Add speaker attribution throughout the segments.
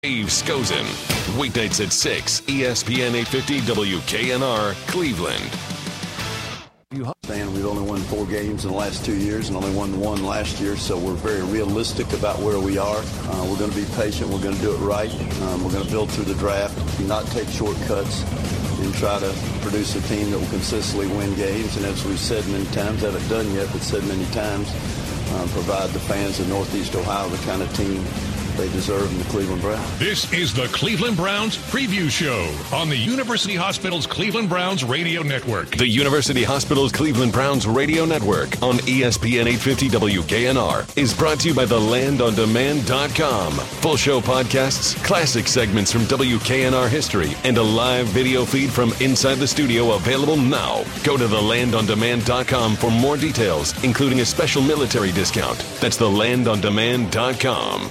Speaker 1: Dave Scozen, weeknights at 6, ESPN 850 WKNR, Cleveland.
Speaker 2: We've only won 4 games in the last 2 years and only won 1 last year, so we're very realistic about where we are. We're going to be patient. We're going to do it right. We're going to build through the draft, not take shortcuts, and try to produce a team that will consistently win games. And as we've said many times, haven't done yet, but said many times, provide the fans of Northeast Ohio the kind of team they deserve in the Cleveland Browns.
Speaker 3: This is the Cleveland Browns Preview Show on the University Hospitals Cleveland Browns Radio Network.
Speaker 1: The University Hospitals Cleveland Browns Radio Network on ESPN 850 WKNR is brought to you by thelandondemand.com. Full show podcasts, classic segments from WKNR history, and a live video feed from inside the studio available now. Go to thelandondemand.com for more details, including a special military discount. That's thelandondemand.com.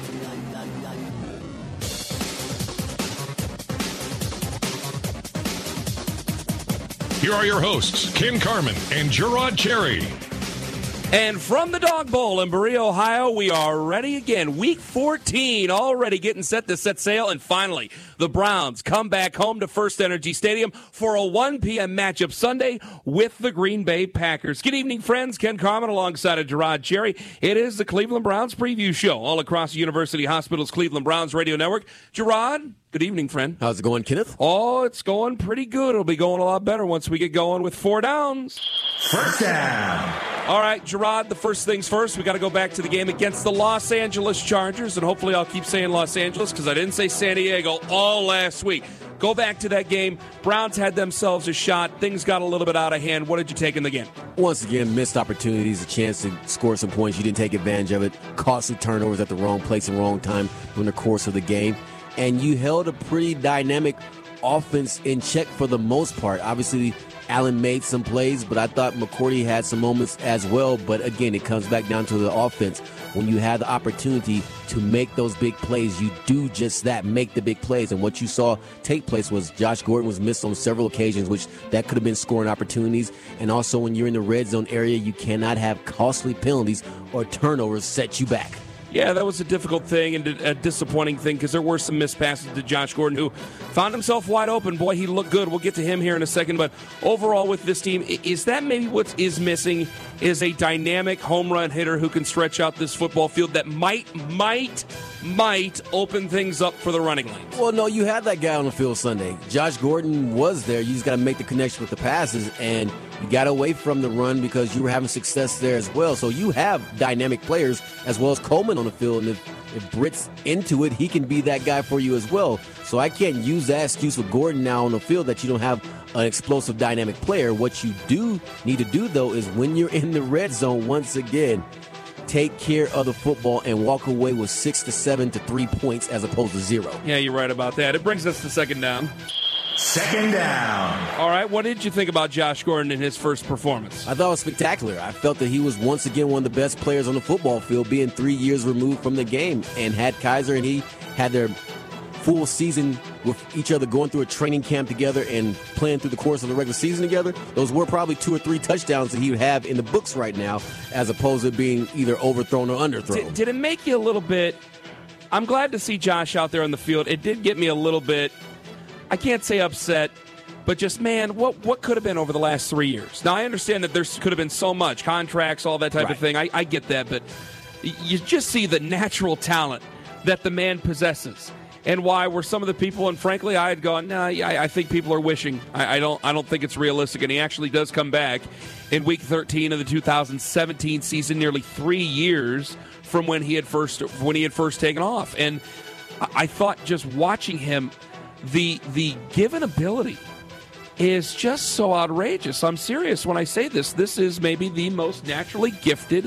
Speaker 3: Here are your hosts, Ken Carman and Gerard Cherry.
Speaker 4: And from the Dog Bowl in Berea, Ohio, we are ready again. Week 14 already getting set to set sail. And finally, the Browns come back home to First Energy Stadium for a 1 p.m. matchup Sunday with the Green Bay Packers. Good evening, friends. Ken Carman alongside of Gerard Cherry. It is the Cleveland Browns Preview Show all across the University Hospitals Cleveland Browns Radio Network. Gerard, good evening, friend.
Speaker 5: How's it going, Kenneth?
Speaker 4: Oh, it's going pretty good. It'll be going a lot better once we get going with 4 downs.
Speaker 6: First down.
Speaker 4: All right, Gerard, the first things first. We got to go back to the game against the Los Angeles Chargers, and hopefully I'll keep saying Los Angeles because I didn't say San Diego all last week. Go back to that game. Browns had themselves a shot. Things got a little bit out of hand. What did you take in the game?
Speaker 5: Once again, missed opportunities, a chance to score some points. You didn't take advantage of it. Costly turnovers at the wrong place and wrong time during the course of the game. And you held a pretty dynamic offense in check for the most part. Obviously, Allen made some plays, but I thought McCourty had some moments as well. But again, it comes back down to the offense. When you have the opportunity to make those big plays, you do just that, make the big plays. And what you saw take place was Josh Gordon was missed on several occasions, which that could have been scoring opportunities. And also when you're in the red zone area, you cannot have costly penalties or turnovers set you back.
Speaker 4: Yeah, that was a difficult thing and a disappointing thing because there were some missed passes to Josh Gordon, who found himself wide open. Boy, he looked good. We'll get to him here in a second. But overall with this team, is that maybe what is missing is a dynamic home run hitter who can stretch out this football field that might open things up for the running lanes?
Speaker 5: Well, no, you had that guy on the field Sunday. Josh Gordon was there. You just got to make the connection with the passes, and you got away from the run because you were having success there as well. So you have dynamic players as well as Coleman on the field, and if Britt's into it, he can be that guy for you as well. So I can't use that excuse with Gordon now on the field that you don't have an explosive dynamic player. What you do need to do, though, is when you're in the red zone, once again, take care of the football and walk away with 6 to 7 to 3 points as opposed to 0.
Speaker 4: Yeah, you're right about that. It brings us to second down.
Speaker 6: Second down.
Speaker 4: All right, what did you think about Josh Gordon in his first performance?
Speaker 5: I thought it was spectacular. I felt that he was once again one of the best players on the football field, being 3 years removed from the game. And had Kaiser and he had their full season with each other, going through a training camp together and playing through the course of the regular season together, those were probably 2 or 3 touchdowns that he would have in the books right now, as opposed to being either overthrown or underthrown.
Speaker 4: Did it make you a little bit... I'm glad to see Josh out there on the field. It did get me a little bit... I can't say upset, but just, man, what could have been over the last 3 years? Now, I understand that there could have been so much, contracts, all that type of thing. I get that, but you just see the natural talent that the man possesses. And why were some of the people, and frankly, I had gone, I think people are wishing. I don't think it's realistic. And he actually does come back in Week 13 of the 2017 season, nearly 3 years from when he had first taken off. And I thought just watching him, the given ability is just so outrageous. I'm serious when I say this. This is maybe the most naturally gifted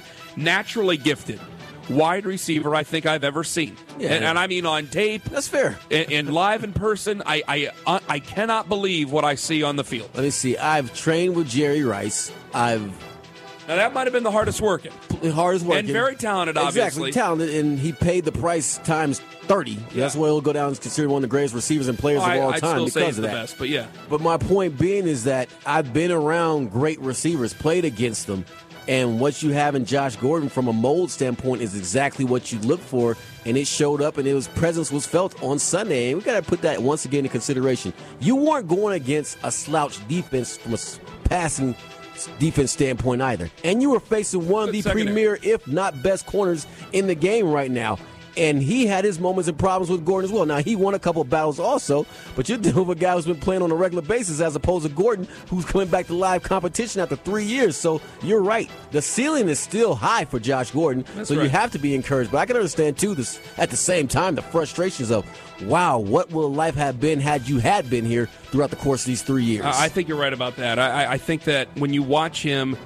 Speaker 4: wide receiver I think I've ever seen. Yeah. And I mean on tape.
Speaker 5: That's fair.
Speaker 4: And live in person, I cannot believe what I see on the field.
Speaker 5: Let me see. I've trained with Jerry Rice.
Speaker 4: Now, that might have been the hardest working. And very talented, obviously.
Speaker 5: Exactly, talented, and he paid the price times 30. Yeah. That's why he'll go down and considered one of the greatest receivers and players of all time because of that.
Speaker 4: Best, but yeah.
Speaker 5: But my point being is that I've been around great receivers, played against them, And what you have in Josh Gordon from a mold standpoint is exactly what you look for, and it showed up, and his presence was felt on Sunday. And we got to put that once again in consideration. You weren't going against a slouch defense from a passing defense standpoint either. And you were facing one of the premier, if not best, corners in the game right now. And he had his moments and problems with Gordon as well. Now, he won a couple of battles also, but you're dealing with a guy who's been playing on a regular basis as opposed to Gordon, who's coming back to live competition after 3 years. So you're right. The ceiling is still high for Josh Gordon, you have to be encouraged. But I can understand, too, this at the same time, the frustrations of, wow, what will life have been had you had been here throughout the course of these 3 years?
Speaker 4: I think you're right about that. I think that when you watch him,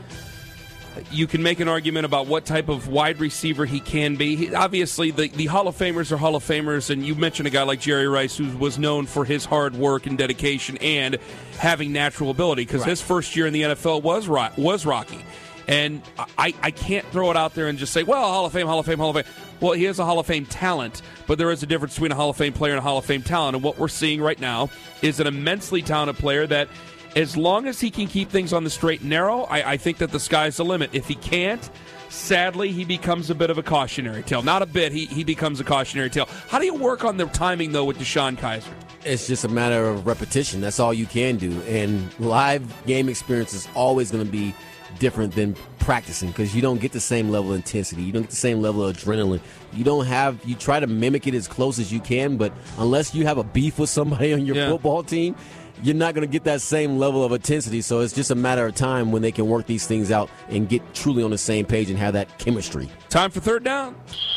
Speaker 4: you can make an argument about what type of wide receiver he can be. Obviously, the Hall of Famers are Hall of Famers, and you mentioned a guy like Jerry Rice who was known for his hard work and dedication and having natural ability, because his first year in the NFL was rocky. And I can't throw it out there and just say, well, Hall of Fame, Hall of Fame, Hall of Fame. Well, he is a Hall of Fame talent, but there is a difference between a Hall of Fame player and a Hall of Fame talent. And what we're seeing right now is an immensely talented player that, as long as he can keep things on the straight and narrow, I think that the sky's the limit. If he can't, sadly, he becomes a bit of a cautionary tale. Not a bit, he becomes a cautionary tale. How do you work on the timing, though, with DeShone Kizer?
Speaker 5: It's just a matter of repetition. That's all you can do. And live game experience is always going to be different than practicing, because you don't get the same level of intensity. You don't get the same level of adrenaline. You try to mimic it as close as you can, but unless you have a beef with somebody on your football team, you're not going to get that same level of intensity. So it's just a matter of time when they can work these things out and get truly on the same page and have that chemistry.
Speaker 4: Time for third down.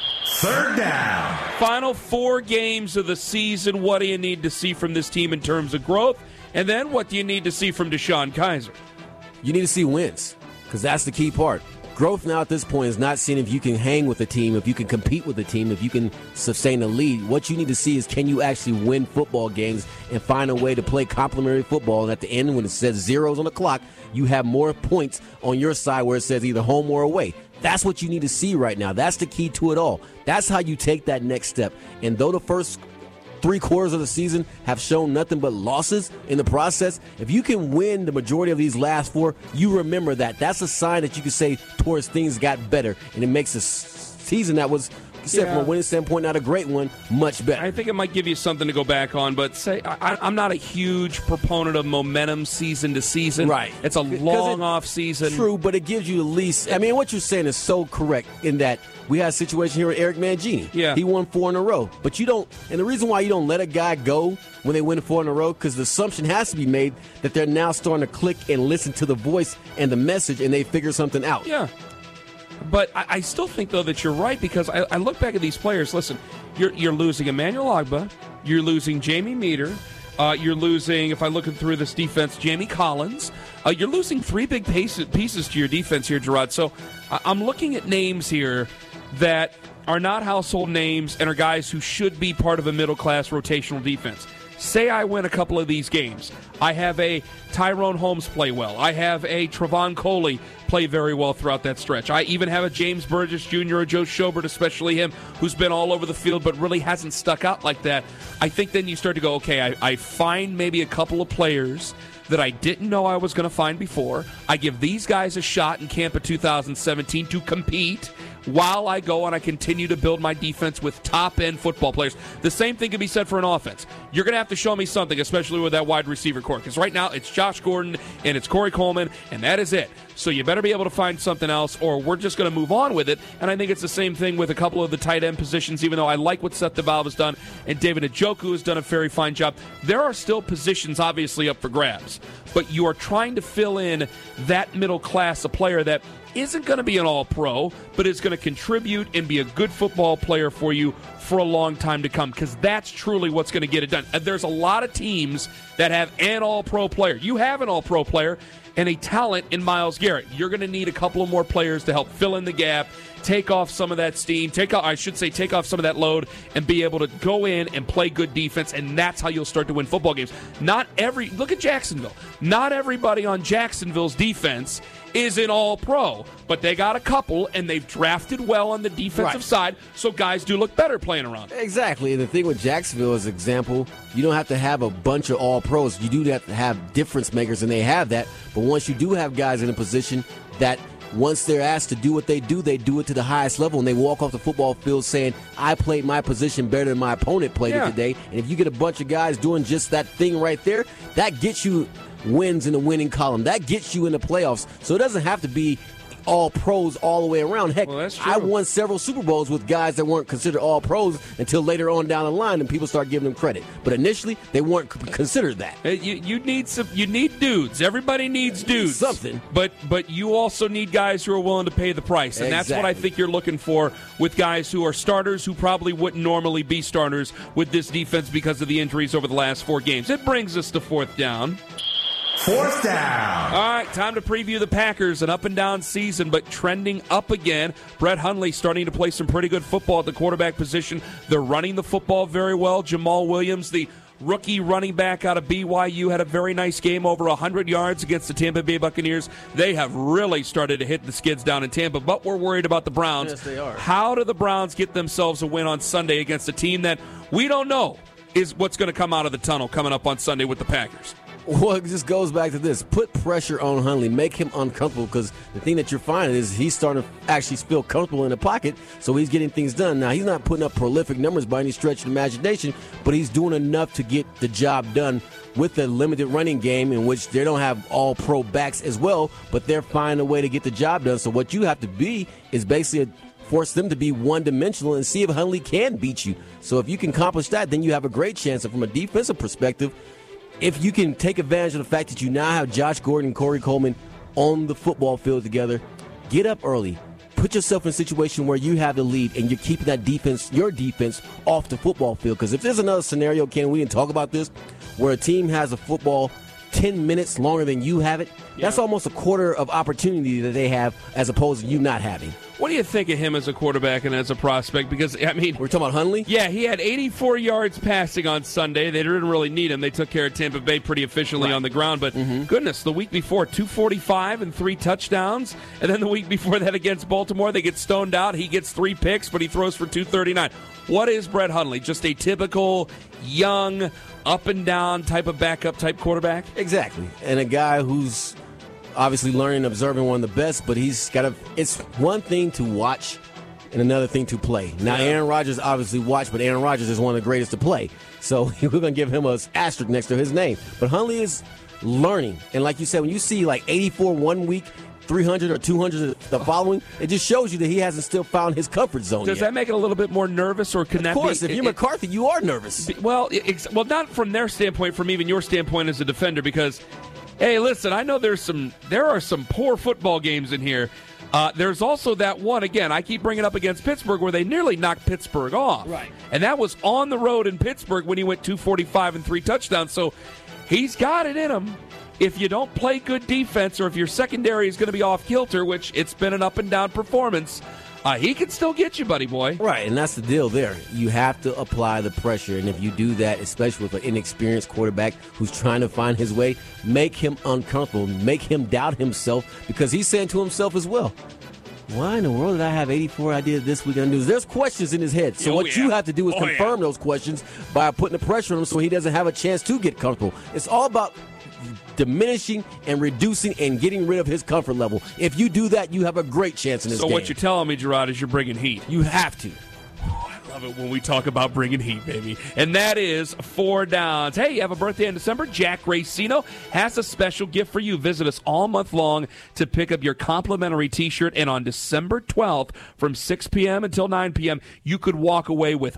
Speaker 6: Third down.
Speaker 4: Final 4 games of the season. What do you need to see from this team in terms of growth? And then what do you need to see from DeShone Kizer?
Speaker 5: You need to see wins, because that's the key part. Growth now at this point is not seeing if you can hang with the team, if you can compete with the team, if you can sustain a lead. What you need to see is, can you actually win football games and find a way to play complementary football? And at the end, when it says zeros on the clock, you have more points on your side where it says either home or away. That's what you need to see right now. That's the key to it all. That's how you take that next step. And though the first 3 quarters of the season have shown nothing but losses in the process, if you can win the majority of these last 4, you remember that. That's a sign that you can say towards things got better, and it makes a season that was, from a winning standpoint, not a great one, much better.
Speaker 4: I think it might give you something to go back on, but I'm not a huge proponent of momentum season to season.
Speaker 5: Right.
Speaker 4: It's a long off season.
Speaker 5: True, but it gives you at least, what you're saying is so correct in that we had a situation here with Eric Mangini.
Speaker 4: Yeah.
Speaker 5: He won 4 in a row. But you don't, and the reason why you don't let a guy go when they win 4 in a row, because the assumption has to be made that they're now starting to click and listen to the voice and the message, and they figure something out.
Speaker 4: Yeah. But I still think, though, that you're right, because I look back at these players. Listen, you're losing Emmanuel Ogbah. You're losing Jamie Meter. You're losing, if I'm looking through this defense, Jamie Collins. You're losing 3 big pieces to your defense here, Gerard. So I'm looking at names here that are not household names and are guys who should be part of a middle-class rotational defense. Say I win a couple of these games. I have a Tyrone Holmes play well. I have a Trevon Coley play very well throughout that stretch. I even have a James Burgess Jr. or Joe Schobert, especially him, who's been all over the field but really hasn't stuck out like that. I think then you start to go, okay, I find maybe a couple of players that I didn't know I was going to find before. I give these guys a shot in camp of 2017 to compete while I go and I continue to build my defense with top-end football players. The same thing can be said for an offense. You're going to have to show me something, especially with that wide receiver core, because right now it's Josh Gordon and it's Corey Coleman, and that is it. So you better be able to find something else, or we're just going to move on with it. And I think it's the same thing with a couple of the tight end positions, even though I like what Seth DeValve has done and David Njoku has done a very fine job. There are still positions obviously up for grabs, but you are trying to fill in that middle class of player that isn't going to be an all-pro, but is going to contribute and be a good football player for you for a long time to come, because that's truly what's going to get it done. There's a lot of teams that have an all-pro player. You have an all-pro player and a talent in Myles Garrett. You're going to need a couple of more players to help fill in the gap, take off some of that steam, take off some of that load, and be able to go in and play good defense, and that's how you'll start to win football games. Look at Jacksonville. Not everybody on Jacksonville's defense is an all-pro, but they got a couple, and they've drafted well on the defensive side, so guys do look better playing around.
Speaker 5: Exactly, and the thing with Jacksonville as an example, you don't have to have a bunch of all-pros. You do have to have difference makers, and they have that, but once you do have guys in a position that once they're asked to do what they do it to the highest level, and they walk off the football field saying, I played my position better than my opponent played it today. And if you get a bunch of guys doing just that thing right there, that gets you wins in the winning column. That gets you in the playoffs. So it doesn't have to be all pros all the way around. Heck, I won several Super Bowls with guys that weren't considered all pros until later on down the line, and people start giving them credit. But initially, they weren't considered that.
Speaker 4: You need dudes. Everybody needs dudes.
Speaker 5: Something.
Speaker 4: But you also need guys who are willing to pay the price, and that's what I think you're looking for with guys who are starters who probably wouldn't normally be starters with this defense because of the injuries over the last 4 games. It brings us to 4th down.
Speaker 6: 4th down.
Speaker 4: All right, time to preview the Packers. An up-and-down season, but trending up again. Brett Hundley starting to play some pretty good football at the quarterback position. They're running the football very well. Jamal Williams, the rookie running back out of BYU, had a very nice game, over 100 yards against the Tampa Bay Buccaneers. They have really started to hit the skids down in Tampa, but we're worried about the Browns.
Speaker 5: Yes, they are.
Speaker 4: How do the Browns get themselves a win on Sunday against a team that we don't know is what's going to come out of the tunnel coming up on Sunday with the Packers?
Speaker 5: Well, it just goes back to this. Put pressure on Hundley. Make him uncomfortable, because the thing that you're finding is he's starting to actually feel comfortable in the pocket, so he's getting things done. Now, he's not putting up prolific numbers by any stretch of the imagination, but he's doing enough to get the job done with a limited running game in which they don't have all-pro backs as well, but they're finding a way to get the job done. So what you have to be is basically force them to be one-dimensional and see if Hundley can beat you. So if you can accomplish that, then you have a great chance. And from a defensive perspective, if you can take advantage of the fact that you now have Josh Gordon and Corey Coleman on the football field together, get up early. Put yourself in a situation where you have the lead and you're keeping that defense, your defense, off the football field. Because if there's another scenario, Ken, we didn't talk about this, where a team has a football 10 minutes longer than you have it, that's almost a quarter of opportunity that they have as opposed to you not having.
Speaker 4: What do you think of him as a quarterback and as a prospect? Because, I mean,
Speaker 5: we're talking about Hundley?
Speaker 4: Yeah, he had 84 yards passing on Sunday. They didn't really need him. They took care of Tampa Bay pretty efficiently on the ground. But, goodness, the week before, 245 and 3 touchdowns. And then the week before that against Baltimore, they get stoned out. He gets 3 picks, but he throws for 239. What is Brett Hundley? Just a typical young, up-and-down type of backup-type quarterback?
Speaker 5: Exactly. And a guy who's obviously learning and observing one of the best, but he's got to. It's one thing to watch and another thing to play. Now, Aaron Rodgers obviously watched, but Aaron Rodgers is one of the greatest to play. So we're going to give him an asterisk next to his name. But Hundley is learning. And like you said, when you see like 84 one week, 300 or 200 the following, it just shows you that he hasn't still found his comfort zone
Speaker 4: Does
Speaker 5: yet.
Speaker 4: that make it a little bit more nervous, or can that be?
Speaker 5: Of course, if you're McCarthy, you are nervous.
Speaker 4: Well, not from their standpoint, from even your standpoint as a defender, because, hey, listen, I know there are some poor football games in here. There's also that one, again, I keep bringing up against Pittsburgh, where they nearly knocked Pittsburgh off.
Speaker 5: Right.
Speaker 4: And that was on the road in Pittsburgh when he went 245 and 3 touchdowns. So he's got it in him. If you don't play good defense, or if your secondary is going to be off kilter, which it's been an up-and-down performance, he can still get you, buddy boy.
Speaker 5: Right, and that's the deal there. You have to apply the pressure, and if you do that, especially with an inexperienced quarterback who's trying to find his way, make him uncomfortable, make him doubt himself, because he's saying to himself as well, why in the world did I have 84 ideas this week? There's questions in his head. So what you have to do is confirm those questions by putting the pressure on him so he doesn't have a chance to get comfortable. It's all about diminishing and reducing and getting rid of his comfort level. If you do that, you have a great chance in this game.
Speaker 4: So what you're telling me, Gerard, is you're bringing heat.
Speaker 5: You have to.
Speaker 4: I love it when we talk about bringing heat, baby. And that is 4 downs. Hey, you have a birthday in December? Jack Racino has a special gift for you. Visit us all month long to pick up your complimentary T-shirt. And on December 12th, from 6 p.m. until 9 p.m., you could walk away with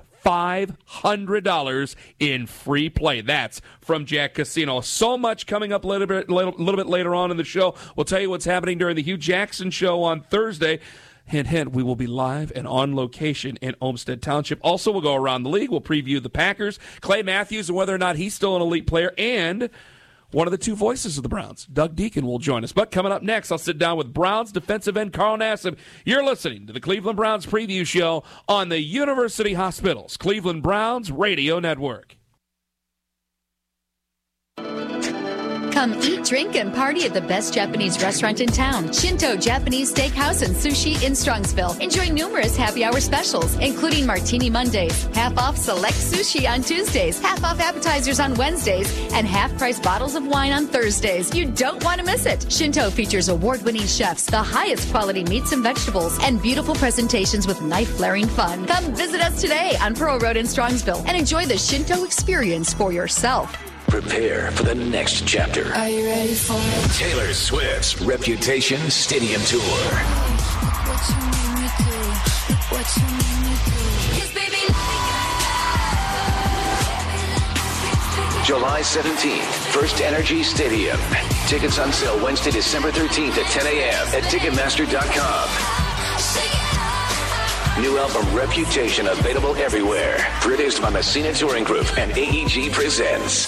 Speaker 4: $500 in free play. That's from Jack Casino. So much coming up a little bit later on in the show. We'll tell you what's happening during the Hugh Jackson Show on Thursday. Hint, hint, we will be live and on location in Olmsted Township. Also, we'll go around the league. We'll preview the Packers, Clay Matthews, and whether or not he's still an elite player, and one of the 2 voices of the Browns, Doug Deacon, will join us. But coming up next, I'll sit down with Browns defensive end Carl Nassib. You're listening to the Cleveland Browns preview show on the University Hospitals Cleveland Browns Radio Network.
Speaker 7: Come eat, drink, and party at the best Japanese restaurant in town, Shinto Japanese Steakhouse and Sushi in Strongsville. Enjoy numerous happy hour specials, including Martini Mondays, half off select sushi on Tuesdays, half off appetizers on Wednesdays, and half price bottles of wine on Thursdays. You don't want to miss it. Shinto features award-winning chefs, the highest quality meats and vegetables, and beautiful presentations with knife-flaring fun. Come visit us today on Pearl Road in Strongsville and enjoy the Shinto experience for yourself.
Speaker 8: Prepare for the next chapter.
Speaker 9: Are you ready for it?
Speaker 8: Taylor Swift's Reputation Stadium Tour.
Speaker 9: What you need me do? What you need me do? 'Cause baby,
Speaker 8: July 17th, First Energy Stadium. Tickets on sale Wednesday, December 13th at 10 a.m. at Ticketmaster.com. New album Reputation available everywhere. Produced by Messina Touring Group and AEG presents.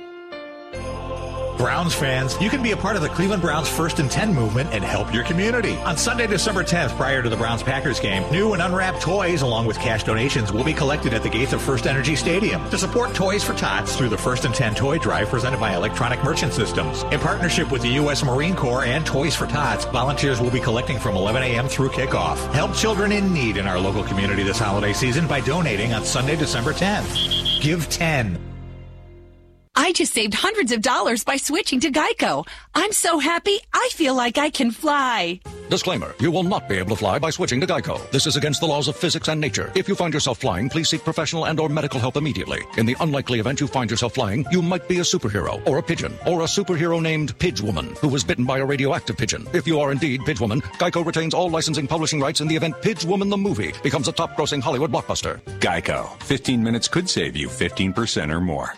Speaker 10: Browns fans, you can be a part of the Cleveland Browns First and 10 movement and help your community. On Sunday, December 10th, prior to the Browns-Packers game, new and unwrapped toys along with cash donations will be collected at the gates of First Energy Stadium to support Toys for Tots through the First and 10 toy drive presented by Electronic Merchant Systems. In partnership with the U.S. Marine Corps and Toys for Tots, volunteers will be collecting from 11 a.m. through kickoff. Help children in need in our local community this holiday season by donating on Sunday, December 10th. Give 10.
Speaker 11: I just saved hundreds of dollars by switching to Geico. I'm so happy, I feel like I can fly.
Speaker 12: Disclaimer, you will not be able to fly by switching to Geico. This is against the laws of physics and nature. If you find yourself flying, please seek professional and or medical help immediately. In the unlikely event you find yourself flying, you might be a superhero, or a pigeon, or a superhero named Pidgewoman, who was bitten by a radioactive pigeon. If you are indeed Pidgewoman, Geico retains all licensing publishing rights in the event Pidgewoman the movie becomes a top-grossing Hollywood blockbuster.
Speaker 13: Geico. 15 minutes could save you 15% or more.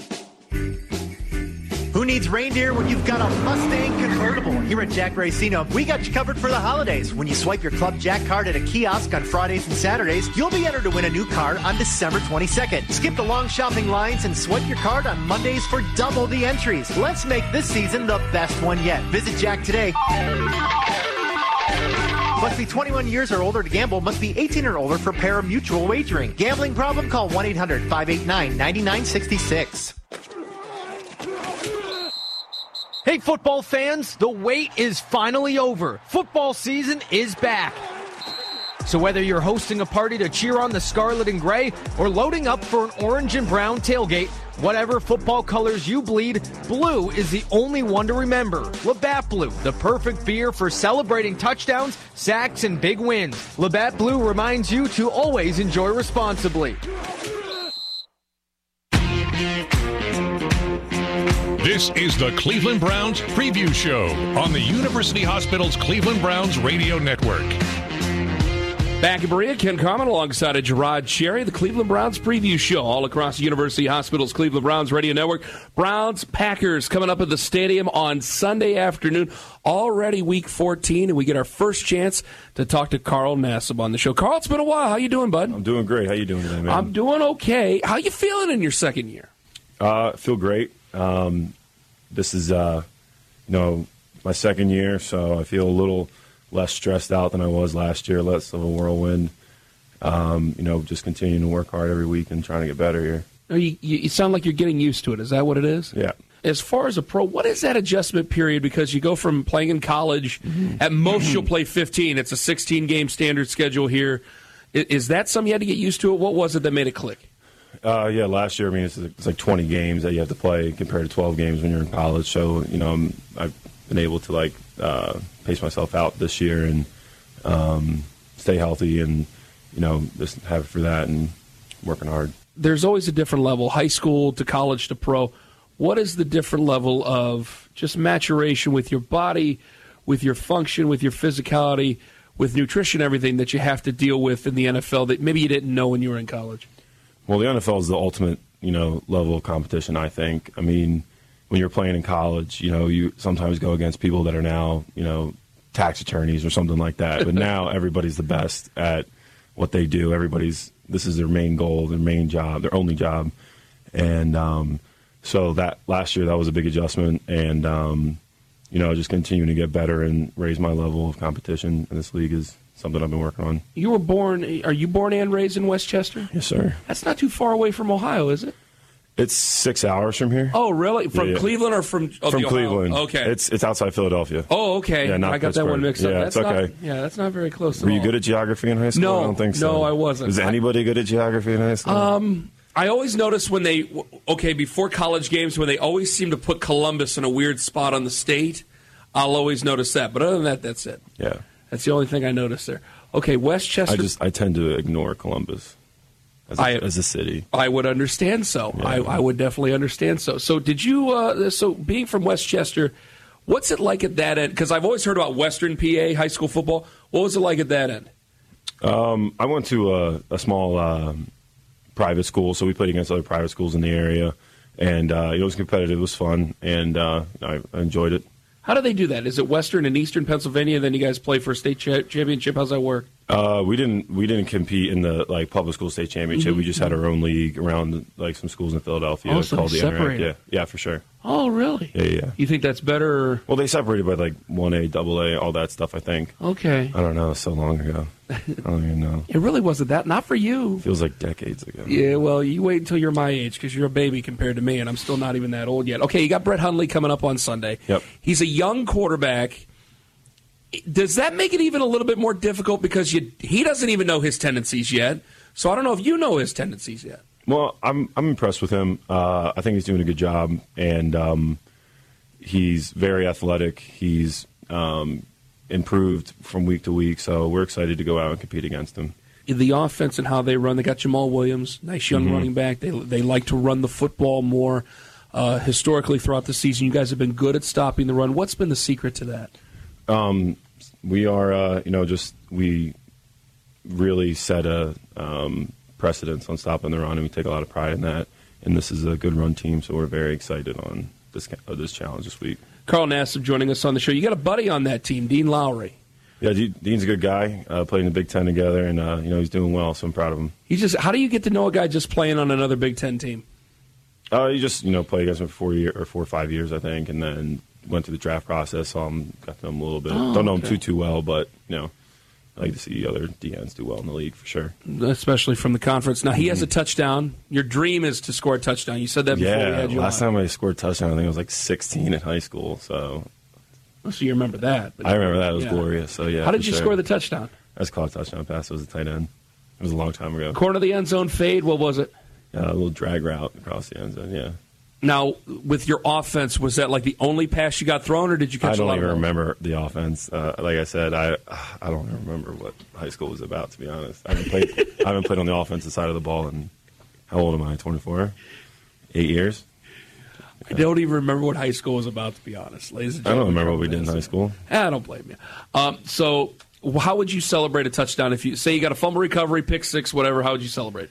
Speaker 14: Who needs reindeer when you've got a Mustang convertible? Here at Jack Racino, we got you covered for the holidays. When you swipe your Club Jack card at a kiosk on Fridays and Saturdays, you'll be entered to win a new car on December 22nd. Skip the long shopping lines and swipe your card on Mondays for double the entries. Let's make this season the best one yet. Visit Jack today. Must be 21 years or older to gamble. Must be 18 or older for pari-mutuel wagering. Gambling problem? Call 1-800-589-9966.
Speaker 15: Hey, football fans, the wait is finally over. Football season is back. So whether you're hosting a party to cheer on the Scarlet and Gray or loading up for an orange and brown tailgate, whatever football colors you bleed, blue is the only one to remember. Labatt Blue, the perfect beer for celebrating touchdowns, sacks, and big wins. Labatt Blue reminds you to always enjoy responsibly.
Speaker 3: This is the Cleveland Browns Preview Show on the University Hospital's Cleveland Browns Radio Network.
Speaker 4: Back in Berea, Ken Carman alongside of Gerard Cherry, the Cleveland Browns Preview Show all across the University Hospital's Cleveland Browns Radio Network. Browns-Packers coming up at the stadium on Sunday afternoon, already week 14, and we get our first chance to talk to Carl Nassib on the show. Carl, it's been a while. How you doing, bud?
Speaker 16: I'm doing great. How you doing today, man?
Speaker 4: I'm doing okay. How you feeling in your second year?
Speaker 16: I feel great. This is, my second year, so I feel a little less stressed out than I was last year, less of a whirlwind. Just continuing to work hard every week and trying to get better here.
Speaker 4: You sound like you're getting used to it. Is that what it is?
Speaker 16: Yeah.
Speaker 4: As far as a pro, what is that adjustment period? Because you go from playing in college, at most you'll play 15. It's a 16-game standard schedule here. Is that something you had to get used to? What was it that made it click?
Speaker 16: Last year, it's like 20 games that you have to play compared to 12 games when you're in college. So, I've been able to, pace myself out this year and stay healthy and, just have it for that and working hard.
Speaker 4: There's always a different level, high school to college to pro. What is the different level of just maturation with your body, with your function, with your physicality, with nutrition, everything that you have to deal with in the NFL that maybe you didn't know when you were in college?
Speaker 16: Well, the NFL is the ultimate, level of competition, I think. I mean, when you're playing in college, you sometimes go against people that are now, tax attorneys or something like that. But now everybody's the best at what they do. This is their main goal, their main job, their only job. And so that last year, that was a big adjustment. And, just continuing to get better and raise my level of competition in this league is something I've been working on.
Speaker 4: Are you born and raised in Westchester?
Speaker 16: Yes, sir.
Speaker 4: That's not too far away from Ohio, is it?
Speaker 16: It's 6 hours from here.
Speaker 4: Oh, really? From
Speaker 16: Yeah.
Speaker 4: Cleveland or from
Speaker 16: From Cleveland.
Speaker 4: Okay.
Speaker 16: It's outside Philadelphia.
Speaker 4: Oh, okay.
Speaker 16: Yeah, not
Speaker 4: I got that one
Speaker 16: Pittsburgh.
Speaker 4: mixed up.
Speaker 16: Yeah,
Speaker 4: That's
Speaker 16: it's okay.
Speaker 4: That's not very close at
Speaker 16: Were you
Speaker 4: all.
Speaker 16: good at geography in high school?
Speaker 4: No,
Speaker 16: I don't think so.
Speaker 4: no, I wasn't.
Speaker 16: Was anybody good at geography in high school?
Speaker 4: I always notice when before college games, when they always seem to put Columbus in a weird spot on the state, I'll always notice that. But other than that, that's it.
Speaker 16: Yeah.
Speaker 4: That's the only thing I noticed there. Okay, Westchester.
Speaker 16: I tend to ignore Columbus as a city.
Speaker 4: I would understand so.
Speaker 16: Yeah.
Speaker 4: I would definitely understand so. So did you, being from Westchester, what's it like at that end? Because I've always heard about Western PA high school football. What was it like at that end?
Speaker 16: I went to a small private school, so we played against other private schools in the area. And it was competitive. It was fun, and I enjoyed it.
Speaker 4: How do they do that? Is it Western and Eastern Pennsylvania, then you guys play for a state championship? How's that work?
Speaker 16: We didn't compete in the public school state championship.
Speaker 4: Mm-hmm.
Speaker 16: We just had our own league around some schools in Philadelphia.
Speaker 4: Oh, so
Speaker 16: called
Speaker 4: they
Speaker 16: the Interact.
Speaker 4: separated.
Speaker 16: Yeah, for sure.
Speaker 4: Oh, really?
Speaker 16: Yeah.
Speaker 4: You think that's better? Or?
Speaker 16: Well, they separated by 1A, AA, all that stuff. I think.
Speaker 4: Okay.
Speaker 16: I don't know. So long ago. I don't even know.
Speaker 4: It really wasn't that. Not for you.
Speaker 16: Feels like decades ago.
Speaker 4: Yeah. Well, you wait until you're my age because you're a baby compared to me, and I'm still not even that old yet. Okay, you got Brett Hundley coming up on Sunday.
Speaker 16: Yep.
Speaker 4: He's a young quarterback. Does that make it even a little bit more difficult because he doesn't even know his tendencies yet? So I don't know if you know his tendencies yet.
Speaker 16: Well, I'm impressed with him. I think he's doing a good job, and he's very athletic. He's improved from week to week, so we're excited to go out and compete against him.
Speaker 4: The offense and how they run, they got Jamal Williams, nice young running back. They like to run the football more. Historically, throughout the season, you guys have been good at stopping the run. What's been the secret to that?
Speaker 16: We are, we really set a precedence on stopping the run, and we take a lot of pride in that. And this is a good run team, so we're very excited on this challenge this week.
Speaker 4: Carl Nassib joining us on the show. You got a buddy on that team, Dean Lowry.
Speaker 16: Yeah, Dean's a good guy. Played in the Big Ten together, and he's doing well, so I'm proud of him.
Speaker 4: How do you get to know a guy just playing on another Big Ten team?
Speaker 16: You just played against him for 4 or 5 years, I think, and then went through the draft process. So got to know him a little bit. Don't know him too well, but I like to see other DNs do well in the league for sure,
Speaker 4: especially from the conference. Now he has a touchdown. Your dream is to score a touchdown. You said that before we had you
Speaker 16: last
Speaker 4: on.
Speaker 16: time I scored a touchdown, I think I was 16 in high school. So
Speaker 4: you remember that?
Speaker 16: I remember that. It was glorious. So yeah.
Speaker 4: How did you score the touchdown?
Speaker 16: I just caught a touchdown pass. It was a tight end. It was a long time ago.
Speaker 4: Corner of the end zone fade. What was it?
Speaker 16: A little drag route across the end zone. Yeah.
Speaker 4: Now, with your offense, was that the only pass you got thrown, or did you catch a lot of
Speaker 16: I don't even remember the offense. Like I said, I don't even remember what high school was about, to be honest. I haven't played on the offensive side of the ball in, how old am I, 24? 8 years?
Speaker 4: I don't even remember what high school was about, to be honest, ladies and
Speaker 16: I
Speaker 4: gentlemen.
Speaker 16: don't remember what we did in high school.
Speaker 4: I don't blame you. So how would you celebrate a touchdown if you, say you got a fumble recovery, pick six, whatever, how would you celebrate?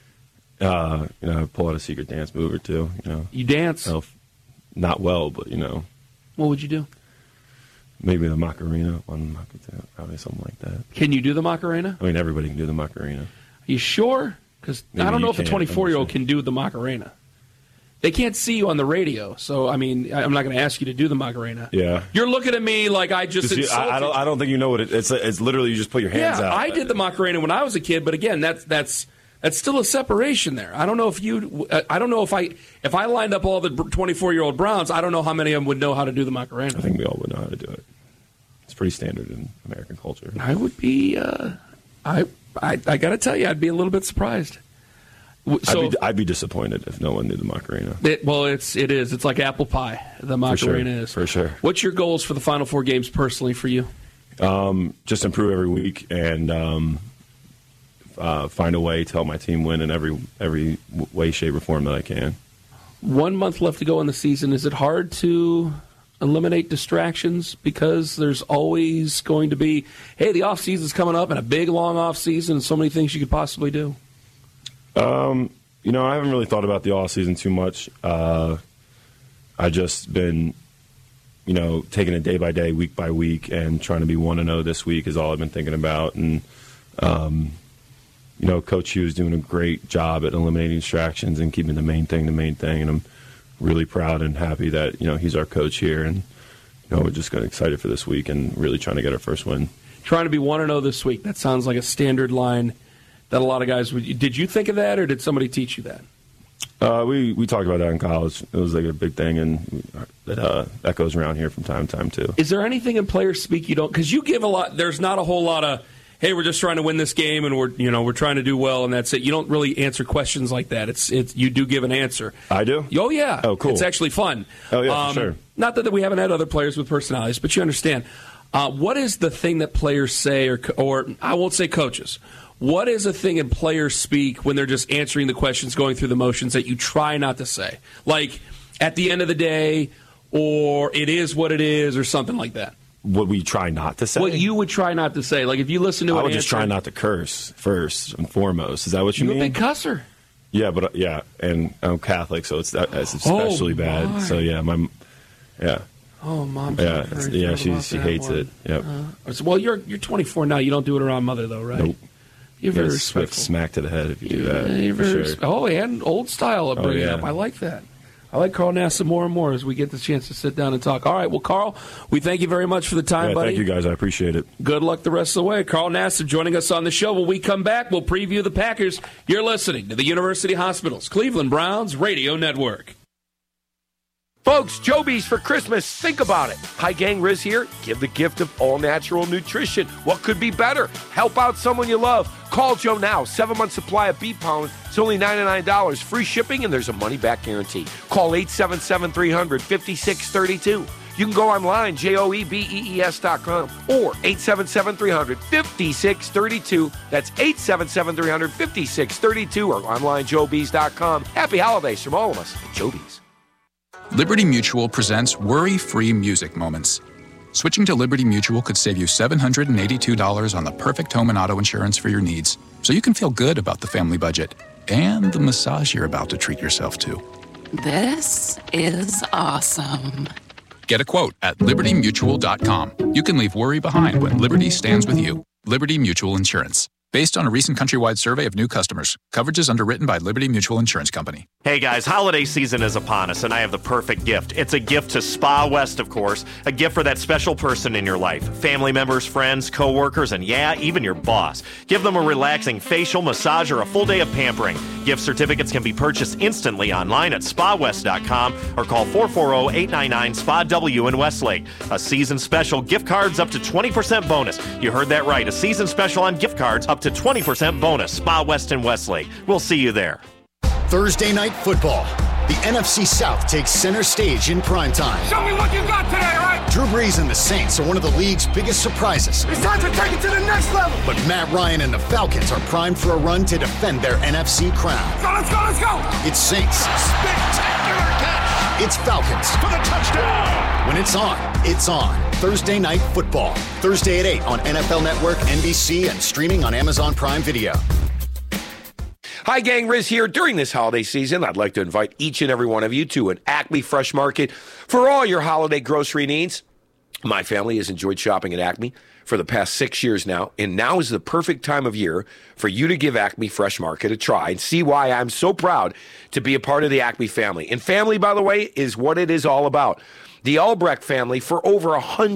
Speaker 16: Pull out a secret dance move or two.
Speaker 4: You dance?
Speaker 16: Not well, but
Speaker 4: What would you do?
Speaker 16: Maybe the Macarena, probably something like that.
Speaker 4: Can you do the Macarena?
Speaker 16: I mean, everybody can do the Macarena.
Speaker 4: Are you sure? Because I don't know if a 24-year-old can do the Macarena. They can't see you on the radio, so I mean, I'm not going to ask you to do the Macarena.
Speaker 16: Yeah,
Speaker 4: you're looking at me like I just insulted.
Speaker 16: I don't think you know what it's. It's literally you just put your hands out.
Speaker 4: Yeah, I did the Macarena when I was a kid, but again, that's still a separation there. I don't know if you. I don't know if I lined up all the 24-year-old Browns. I don't know how many of them would know how to do the Macarena.
Speaker 16: I think we all would know how to do it. It's pretty standard in American culture.
Speaker 4: I would be. I got to tell you, I'd be a little bit surprised. So
Speaker 16: I'd be disappointed if no one knew the Macarena.
Speaker 4: It is. It's like apple pie. The Macarena is.
Speaker 16: For sure.
Speaker 4: What's your goals for the Final Four games personally for you?
Speaker 16: Just improve every week and find a way to help my team win in every way, shape, or form that I can. 1
Speaker 4: month left to go in the season. Is it hard to eliminate distractions because there's always going to be, hey, the off season's coming up and a big long off season and so many things you could possibly do?
Speaker 16: I haven't really thought about the off season too much. I just been, taking it day by day, week by week, and trying to be 1-0 this week is all I've been thinking about. And Coach Hughes is doing a great job at eliminating distractions and keeping the main thing. And I'm really proud and happy that he's our coach here, and we're just excited for this week and really trying to get our first win.
Speaker 4: Trying to be 1-0 this week. That sounds like a standard line that a lot of guys would. Did you think of that, or did somebody teach you that?
Speaker 16: We talked about that in college. It was like a big thing, and that goes around here from time to time too.
Speaker 4: Is there anything in player speak you don't? Because you give a lot. There's not a whole lot of, hey, we're just trying to win this game, and we're trying to do well, and that's it. You don't really answer questions like that. It's you do give an answer.
Speaker 16: I do.
Speaker 4: Oh yeah.
Speaker 16: Oh cool.
Speaker 4: It's actually fun.
Speaker 16: Oh yeah, for sure.
Speaker 4: Not that we haven't had other players with personalities, but you understand. What is the thing that players say, or I won't say coaches? What is a thing in players speak when they're just answering the questions, going through the motions that you try not to say? Like, at the end of the day, or it is what it is, or something like that.
Speaker 16: What we try not to say?
Speaker 4: What you would try not to say. Like, if you listen to
Speaker 16: I would just try not to curse first and foremost. Is that what you mean?
Speaker 4: You're a big cusser.
Speaker 16: Yeah, but and I'm Catholic, so it's especially bad. So, yeah, yeah.
Speaker 4: Oh, Mom.
Speaker 16: Yeah, she hates it. Yep.
Speaker 4: Well, you're 24 now. You don't do it around Mother, though, right?
Speaker 16: Nope.
Speaker 4: You're very respectful.
Speaker 16: Smack to the head if you do that.
Speaker 4: You're very and old style of bringing it up. I like that. I like Carl Nassib more and more as we get the chance to sit down and talk. All right, well, Carl, we thank you very much for the time, buddy.
Speaker 16: Thank you, guys. I appreciate it.
Speaker 4: Good luck the rest of the way. Carl Nassib joining us on the show. When we come back, we'll preview the Packers. You're listening to the University Hospitals Cleveland Browns Radio Network.
Speaker 17: Folks, Joby's for Christmas. Think about it. Hi, gang, Riz here. Give the gift of all-natural nutrition. What could be better? Help out someone you love. Call Joe now. 7-month supply of bee pollen. It's only $99. Free shipping, and there's a money-back guarantee. Call 877-300-5632. You can go online, JOEBEES.com, or 877-300-5632. That's 877-300-5632, or online, joebees.com. Happy holidays from all of us at Joby's.
Speaker 18: Liberty Mutual presents worry-free music moments. Switching to Liberty Mutual could save you $782 on the perfect home and auto insurance for your needs, so you can feel good about the family budget and the massage you're about to treat yourself to.
Speaker 11: This is awesome.
Speaker 18: Get a quote at libertymutual.com. You can leave worry behind when Liberty stands with you. Liberty Mutual Insurance. Based on a recent countrywide survey of new customers. Coverage is underwritten by Liberty Mutual Insurance Company.
Speaker 19: Hey guys, holiday season is upon us, and I have the perfect gift. It's a gift to Spa West, of course. A gift for that special person in your life. Family members, friends, co-workers, and yeah, even your boss. Give them a relaxing facial, massage, or a full day of pampering. Gift certificates can be purchased instantly online at spawest.com or call 440-899-SPA-W in Westlake. A season special, gift cards up to 20% bonus. You heard that right. A season special on gift cards up to 20% bonus. Spa West in Westlake. We'll see you there.
Speaker 20: Thursday Night Football. The NFC South takes center stage in primetime.
Speaker 21: Show me what you got today, right?
Speaker 20: Drew Brees and the Saints are one of the league's biggest surprises.
Speaker 21: It's time to take it to the next level.
Speaker 20: But Matt Ryan and the Falcons are primed for a run to defend their NFC crown.
Speaker 21: Let's go!
Speaker 20: It's Saints.
Speaker 21: Spectacular catch!
Speaker 20: It's Falcons.
Speaker 21: For the touchdown!
Speaker 20: When it's on, it's on. Thursday Night Football. Thursday at 8 on NFL Network, NBC, and streaming on Amazon Prime Video.
Speaker 17: Hi, gang, Riz here. During this holiday season, I'd like to invite each and every one of you to an Acme Fresh Market for all your holiday grocery needs. My family has enjoyed shopping at Acme for the past 6 years now, and now is the perfect time of year for you to give Acme Fresh Market a try and see why I'm so proud to be a part of the Acme family. And family, by the way, is what it is all about. The Albrecht family, for over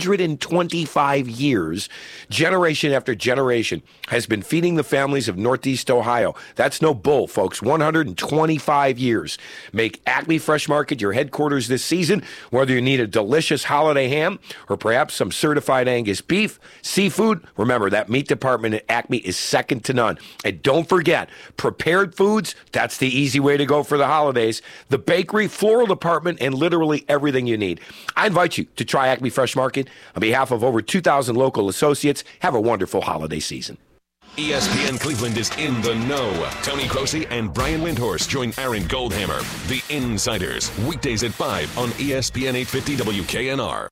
Speaker 17: 125 years, generation after generation, has been feeding the families of Northeast Ohio. That's no bull, folks. 125 years. Make Acme Fresh Market your headquarters this season, whether you need a delicious holiday ham or perhaps some certified Angus beef, seafood. Remember, that meat department at Acme is second to none. And don't forget, prepared foods, that's the easy way to go for the holidays. The bakery, floral department, and literally everything you need. I invite you to try Acme Fresh Market. On behalf of over 2,000 local associates, have a wonderful holiday season.
Speaker 1: ESPN Cleveland is in the know. Tony Grossi and Brian Windhorst join Aaron Goldhammer, the Insiders, weekdays at 5 on ESPN 850 WKNR.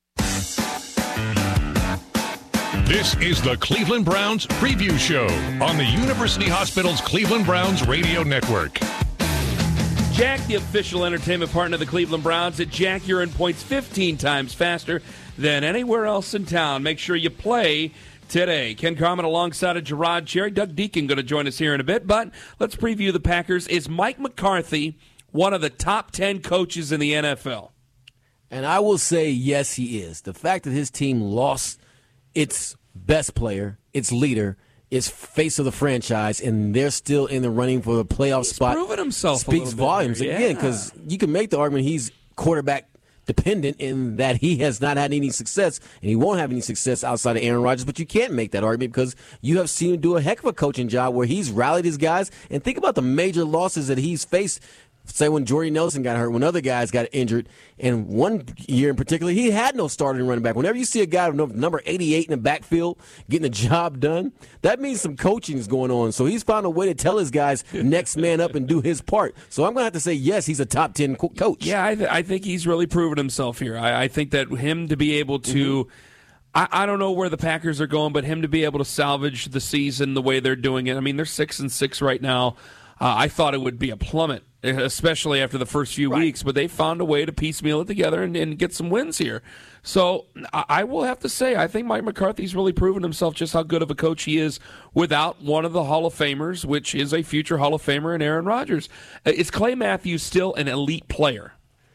Speaker 3: This is the Cleveland Browns Preview Show on the University Hospitals Cleveland Browns Radio Network.
Speaker 4: Jack, the official entertainment partner of the Cleveland Browns. At Jack, you're in points 15 times faster than anywhere else in town. Make sure you play today. Ken Carman alongside of Gerard Cherry. Doug Deacon going to join us here in a bit, but let's preview the Packers. Is Mike McCarthy one of the top 10 coaches in the NFL?
Speaker 5: And I will say yes, he is. The fact that his team lost its best player, its leader, is face of the franchise, and they're still in the running for the playoff spot.
Speaker 4: Proven himself.
Speaker 5: Speaks volumes again, because you can make the argument he's quarterback dependent in that he has not had any success, and he won't have any success outside of Aaron Rodgers, but you can't make that argument because you have seen him do a heck of a coaching job where he's rallied his guys. And think about the major losses that he's faced. Say when Jordy Nelson got hurt, when other guys got injured, and one year in particular, he had no starting running back. Whenever you see a guy with number 88 in the backfield getting the job done, that means some coaching is going on. So he's found a way to tell his guys next man up and do his part. So I'm going to have to say, yes, he's a top 10 coach.
Speaker 4: Yeah, I think he's really proven himself here. I think that him to be able to I don't know where the Packers are going, but him to be able to salvage the season the way they're doing it. I mean, they're 6-6 right now. I thought it would be a plummet, especially after the first few weeks, but they found a way to piecemeal it together and get some wins here. So I will have to say, I think Mike McCarthy's really proven himself just how good of a coach he is without one of the Hall of Famers, which is a future Hall of Famer in Aaron Rodgers. Is Clay Matthews still an elite player?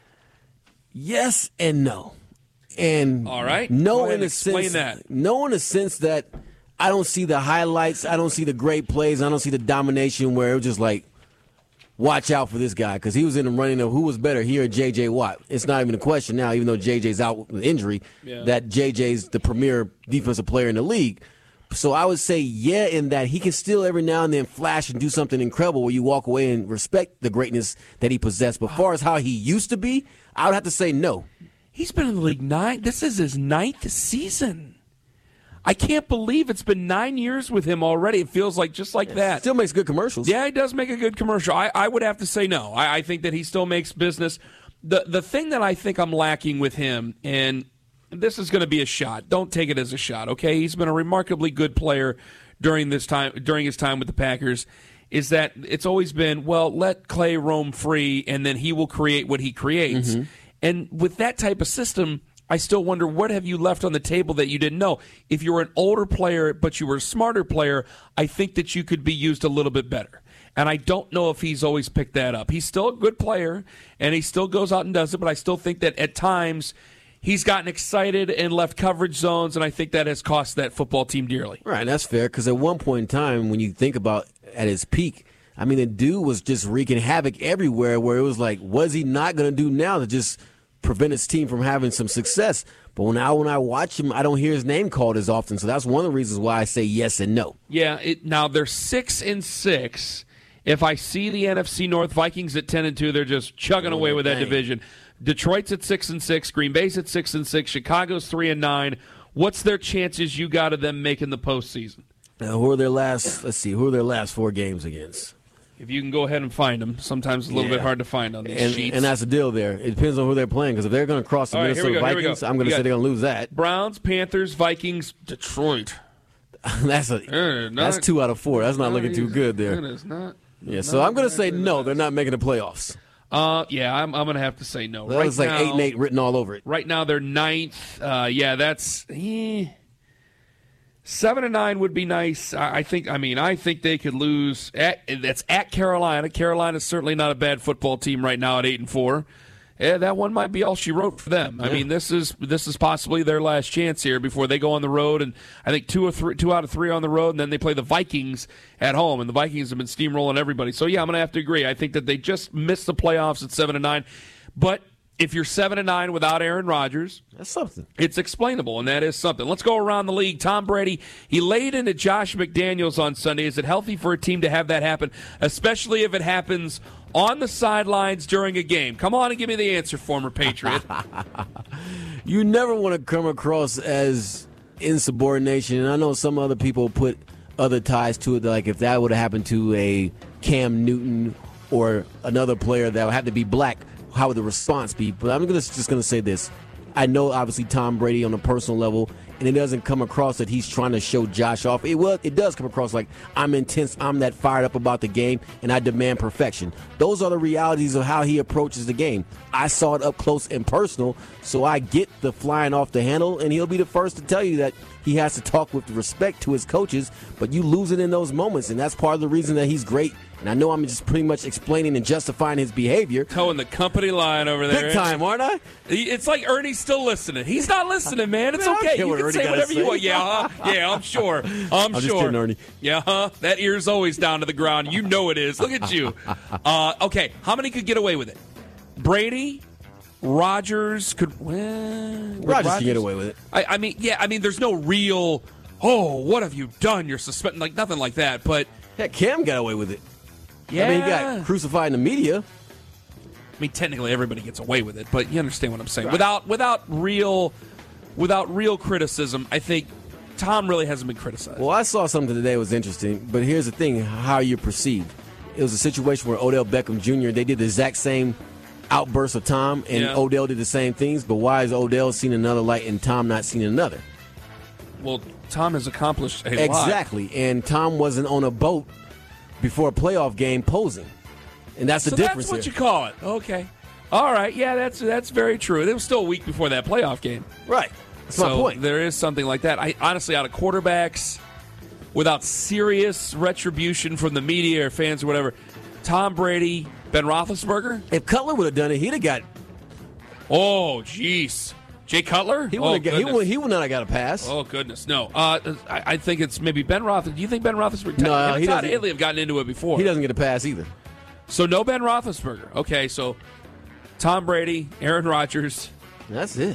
Speaker 5: Yes and no. And
Speaker 4: all right,
Speaker 5: no,
Speaker 4: in a sense
Speaker 5: that I don't see the highlights, I don't see the great plays, I don't see the domination where it was just like, watch out for this guy, because he was in the running of who was better, he or J.J. Watt. It's not even a question now, even though J.J.'s out with injury, that J.J.'s the premier defensive player in the league. So I would say, yeah, in that he can still every now and then flash and do something incredible where you walk away and respect the greatness that he possessed. But as far as how he used to be, I would have to say no.
Speaker 4: He's been in the league this is his 9th season. I can't believe it's been 9 years with him already. It feels like just like that.
Speaker 5: Still makes good commercials.
Speaker 4: Yeah, he does make a good commercial. I would have to say no. I think that he still makes business. The thing that I think I'm lacking with him, and this is going to be a shot. Don't take it as a shot, okay? He's been a remarkably good player during his time with the Packers, is that it's always been, well, let Clay roam free, and then he will create what he creates. Mm-hmm. And with that type of system, I still wonder, what have you left on the table that you didn't know? If you were an older player, but you were a smarter player, I think that you could be used a little bit better. And I don't know if he's always picked that up. He's still a good player, and he still goes out and does it, but I still think that at times he's gotten excited and left coverage zones, and I think that has cost that football team dearly.
Speaker 5: Right, and that's fair, because at one point in time, when you think about at his peak, I mean, the dude was just wreaking havoc everywhere, where it was like, what is he not going to do now to just prevent his team from having some success? But when I watch him, I don't hear his name called as often. So that's one of the reasons why I say yes and no.
Speaker 4: Yeah, now they're 6-6. If I see the NFC North Vikings at 10-2, they're just chugging away with that division. Detroit's at 6-6, Green Bay's at 6-6, Chicago's 3-9. What's their chances you got of them making the postseason?
Speaker 5: Who are their last 4 games against?
Speaker 4: If you can go ahead and find them. Sometimes it's a little bit hard to find on these sheets.
Speaker 5: And that's the deal there. It depends on who they're playing, because if they're going to cross the Minnesota Vikings, I'm going to say they're going to lose that.
Speaker 4: Browns, Panthers, Vikings, Detroit.
Speaker 5: That's 2 out of 4. That's not looking too good there.
Speaker 4: It is not.
Speaker 5: Yeah, so I'm going to say no, they're not making the playoffs.
Speaker 4: Yeah, I'm going to have to say no.
Speaker 5: That was like 8-8 written all over it.
Speaker 4: Right now they're 9th. Yeah, that's 7-9 would be nice. I think they could lose. That's at Carolina. Carolina's certainly not a bad football team right now at 8-4. Yeah, that one might be all she wrote for them. Yeah. I mean, this is possibly their last chance here before they go on the road, and I think 2 out of 3 on the road, and then they play the Vikings at home, and the Vikings have been steamrolling everybody. So yeah, I'm going to have to agree. I think that they just missed the playoffs at 7-9, but if you're 7-9 without Aaron Rodgers,
Speaker 5: that's something.
Speaker 4: It's explainable, and that is something. Let's go around the league. Tom Brady, he laid into Josh McDaniels on Sunday. Is it healthy for a team to have that happen, especially if it happens on the sidelines during a game? Come on and give me the answer, former Patriot.
Speaker 5: You never want to come across as insubordination, and I know some other people put other ties to it, like if that would have happened to a Cam Newton or another player that would have to be black, how would the response be? But I'm just going to say this. I know, obviously, Tom Brady on a personal level, and it doesn't come across that he's trying to show Josh off. It does come across like, I'm intense, I'm that fired up about the game, and I demand perfection. Those are the realities of how he approaches the game. I saw it up close and personal, so I get the flying off the handle, and he'll be the first to tell you that he has to talk with respect to his coaches, but you lose it in those moments, and that's part of the reason that he's great And I know I'm just pretty much explaining and justifying his behavior.
Speaker 4: Towing the company line over there.
Speaker 5: Big time, aren't I?
Speaker 4: It's like Ernie's still listening. He's not listening, man. It's
Speaker 5: Man, I don't
Speaker 4: okay.
Speaker 5: care
Speaker 4: You
Speaker 5: what
Speaker 4: can
Speaker 5: Ernie
Speaker 4: say
Speaker 5: gotta
Speaker 4: whatever you
Speaker 5: say.
Speaker 4: want. Yeah, huh? Yeah, I'm sure. I'm
Speaker 5: just
Speaker 4: sure.
Speaker 5: kidding, Ernie.
Speaker 4: Yeah, huh? That ear's always down to the ground. You know it is. Look at you. Okay, how many could get away with it? Brady, Rodgers could.
Speaker 5: Rodgers can get away with it.
Speaker 4: I mean, there's no real. Oh, what have you done? You're suspending, like nothing like that. But
Speaker 5: Heck, Cam got away with it.
Speaker 4: yeah,
Speaker 5: I mean, he got crucified in the media.
Speaker 4: I mean, technically everybody gets away with it, but you understand what I'm saying.
Speaker 5: Right.
Speaker 4: Without real criticism, I think Tom really hasn't been criticized.
Speaker 5: Well, I saw something today that was interesting, but here's the thing, how you're perceived. It was a situation where Odell Beckham Jr., they did the exact same outburst of Tom, and
Speaker 4: Yeah.
Speaker 5: Odell did the same things, but why is Odell seen another light and Tom not seen another?
Speaker 4: Well, Tom has accomplished a lot.
Speaker 5: Exactly, and Tom wasn't on a boat before a playoff game posing. And that's the difference
Speaker 4: that's what
Speaker 5: here.
Speaker 4: you call it. Okay. All right. Yeah, that's very true. It was still a week before that playoff game.
Speaker 5: Right. That's my point.
Speaker 4: There is something like that. I honestly, out of quarterbacks, without serious retribution from the media or fans or whatever, Tom Brady, Ben Roethlisberger.
Speaker 5: If Cutler would have done it, he'd have got.
Speaker 4: Oh, jeez. Jay Cutler?
Speaker 5: He would not have got a pass.
Speaker 4: Oh, goodness. No. I think it's maybe Ben Roethlisberger. Do you think Ben Roethlisberger?
Speaker 5: No,
Speaker 4: him and
Speaker 5: he
Speaker 4: Todd
Speaker 5: doesn't.
Speaker 4: Haley have gotten into it before.
Speaker 5: He doesn't get a pass either.
Speaker 4: So no Ben Roethlisberger. Okay, so Tom Brady, Aaron Rodgers.
Speaker 5: That's it.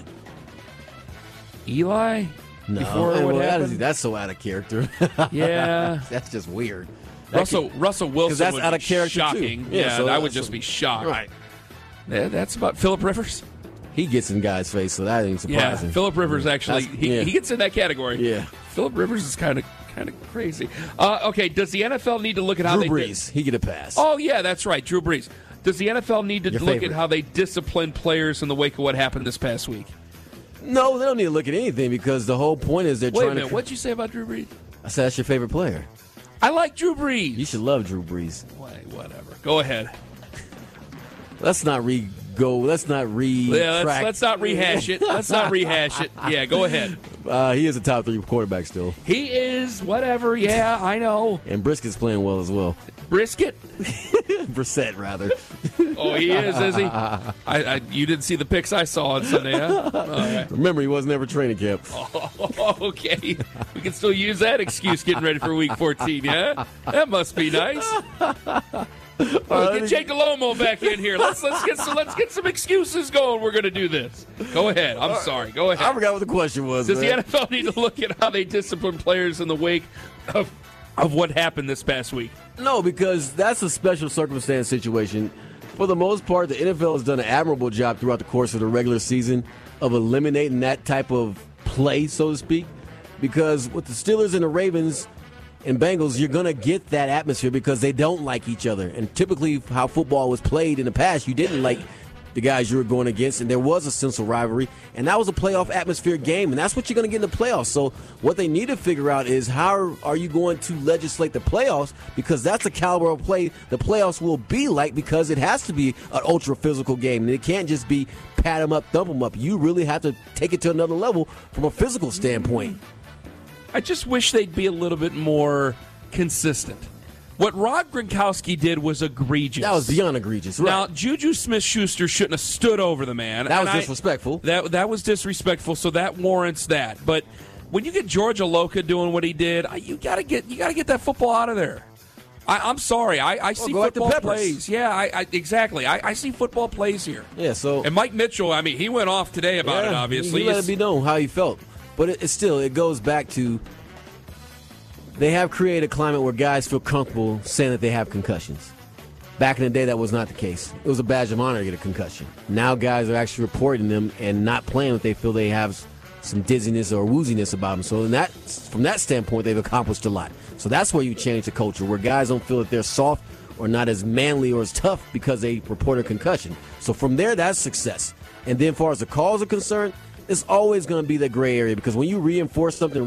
Speaker 4: Eli?
Speaker 5: No,
Speaker 4: Before what happened?
Speaker 5: that's so out of character.
Speaker 4: Yeah.
Speaker 5: That's just weird.
Speaker 4: Russell Wilson
Speaker 5: that's
Speaker 4: would
Speaker 5: out
Speaker 4: be
Speaker 5: of character, too.
Speaker 4: shocking.
Speaker 5: Yeah,
Speaker 4: Yeah,
Speaker 5: so
Speaker 4: I would
Speaker 5: that's
Speaker 4: just
Speaker 5: a-
Speaker 4: be shocked.
Speaker 5: Right.
Speaker 4: Yeah, that's about Phillip Rivers.
Speaker 5: He gets in guys' face, so that ain't
Speaker 4: Yeah,
Speaker 5: surprising.
Speaker 4: Phillip Rivers actually he gets in that category.
Speaker 5: Yeah.
Speaker 4: Phillip Rivers is kind of crazy. Okay, does the NFL need to look at how
Speaker 5: Drew
Speaker 4: they
Speaker 5: Brees, he get a pass.
Speaker 4: Oh yeah, that's right, Drew Brees. Does the NFL need to
Speaker 5: Your
Speaker 4: look
Speaker 5: favorite.
Speaker 4: at how they discipline players in the wake of what happened this past week?
Speaker 5: No, they don't need to look at anything because the whole point is they're
Speaker 4: Wait a
Speaker 5: trying
Speaker 4: minute,
Speaker 5: to.
Speaker 4: what'd you say about Drew Brees?
Speaker 5: I said that's your favorite player.
Speaker 4: I like Drew Brees.
Speaker 5: You should love Drew Brees.
Speaker 4: Whatever. Go ahead.
Speaker 5: Let's not Let's not
Speaker 4: Yeah, let's not rehash it. Let's not rehash it. Yeah, go ahead.
Speaker 5: He is a top 3 quarterback still,
Speaker 4: He is whatever. Yeah, I know.
Speaker 5: and Brisket's playing well as well.
Speaker 4: Brisket.
Speaker 5: Brissett, rather.
Speaker 4: Oh, he is he? You didn't see the pics I saw on Sunday, huh? All right.
Speaker 5: Remember, he wasn't ever training camp.
Speaker 4: Oh, okay. We can still use that excuse getting ready for Week 14, yeah? That must be nice. Get Jake Delomo back in here. Let's get some excuses going. We're going to do this. Go ahead. I'm sorry. Go ahead.
Speaker 5: I forgot what the question was.
Speaker 4: Does
Speaker 5: man.
Speaker 4: the NFL need to look at how they discipline players in the wake of what happened this past week?
Speaker 5: No, because that's a special circumstance situation. For the most part, the NFL has done an admirable job throughout the course of the regular season of eliminating that type of play, so to speak. Because with the Steelers and the Ravens and Bengals, you're going to get that atmosphere because they don't like each other. And typically how football was played in the past, you didn't like the guys you were going against, and there was a sense of rivalry. And that was a playoff atmosphere game, and that's what you're going to get in the playoffs. So what they need to figure out is how are you going to legislate the playoffs, because that's the caliber of play the playoffs will be like, because it has to be an ultra-physical game. And it can't just be pat them up, thump them up. You really have to take it to another level from a physical standpoint.
Speaker 4: I just wish they'd be a little bit more consistent. What Rob Gronkowski did was egregious.
Speaker 5: That was beyond egregious. Right.
Speaker 4: Now, Juju Smith-Schuster shouldn't have stood over the man.
Speaker 5: That was disrespectful.
Speaker 4: That was disrespectful, so that warrants that. But when you get George Aloka doing what he did, you gotta get that football out of there. I'm sorry. I see football plays. Yeah, exactly. I see football plays here.
Speaker 5: Yeah, so.
Speaker 4: And Mike Mitchell, I mean, he went off today about it, obviously.
Speaker 5: He let it be known how he felt. But it goes back to they have created a climate where guys feel comfortable saying that they have concussions. Back in the day, that was not the case. It was a badge of honor to get a concussion. Now guys are actually reporting them and not playing if they feel they have some dizziness or wooziness about them. So from that standpoint, they've accomplished a lot. So that's where you change the culture, where guys don't feel that they're soft or not as manly or as tough because they report a concussion. So from there, that's success. And then as far as the calls are concerned, it's always going to be the gray area, because when you reinforce something,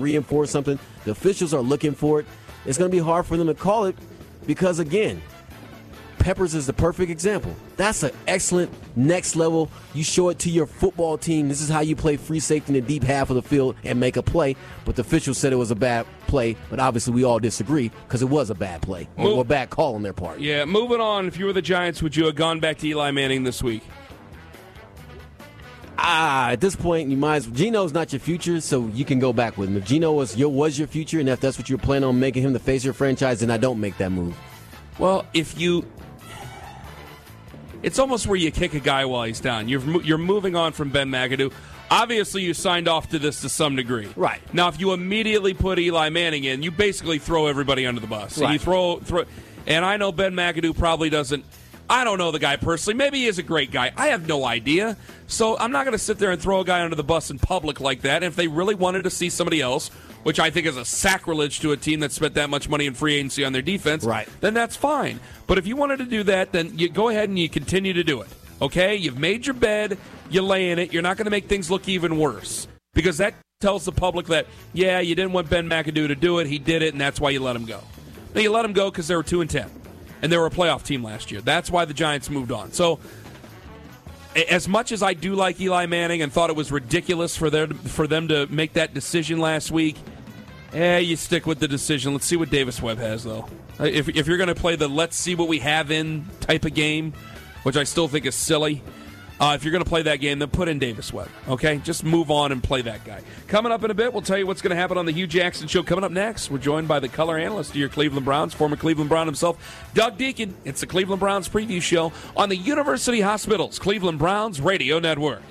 Speaker 5: the officials are looking for it. It's going to be hard for them to call it because, again, Peppers is the perfect example. That's an excellent next level. You show it to your football team. This is how you play free safety in the deep half of the field and make a play. But the officials said it was a bad play, but obviously we all disagree because it was a bad play or a bad call on their part.
Speaker 4: Yeah, moving on. If you were the Giants, would you have gone back to Eli Manning this week?
Speaker 5: At this point, you might as well. Geno's not your future, so you can go back with him. If Geno was your future, and if that's what you're planning on making him the face of your franchise, then I don't make that move.
Speaker 4: Well, it's almost where you kick a guy while he's down. You're moving on from Ben McAdoo. Obviously, you signed off to this to some degree.
Speaker 5: Right.
Speaker 4: Now, if you immediately put Eli Manning in, you basically throw everybody under the bus.
Speaker 5: Right.
Speaker 4: And you throw, and I know Ben McAdoo probably doesn't. I don't know the guy personally. Maybe he is a great guy. I have no idea. So I'm not going to sit there and throw a guy under the bus in public like that. And if they really wanted to see somebody else, which I think is a sacrilege to a team that spent that much money in free agency on their defense, then that's fine. But if you wanted to do that, then you go ahead and you continue to do it. Okay? You've made your bed. You lay in it. You're not going to make things look even worse. Because that tells the public that, yeah, you didn't want Ben McAdoo to do it. He did it, and that's why you let him go. Now, you let him go because they were 2-10. And they were a playoff team last year. That's why the Giants moved on. So, as much as I do like Eli Manning and thought it was ridiculous for them to make that decision last week, you stick with the decision. Let's see what Davis Webb has, though. If you're going to play the let's see what we have in type of game, which I still think is silly, if you're going to play that game, then put in Davis Webb, okay? Just move on and play that guy. Coming up in a bit, we'll tell you what's going to happen on the Hugh Jackson Show. Coming up next, we're joined by the color analyst of your Cleveland Browns, former Cleveland Brown himself, Doug Deacon. It's the Cleveland Browns preview show on the University Hospitals Cleveland Browns Radio Network.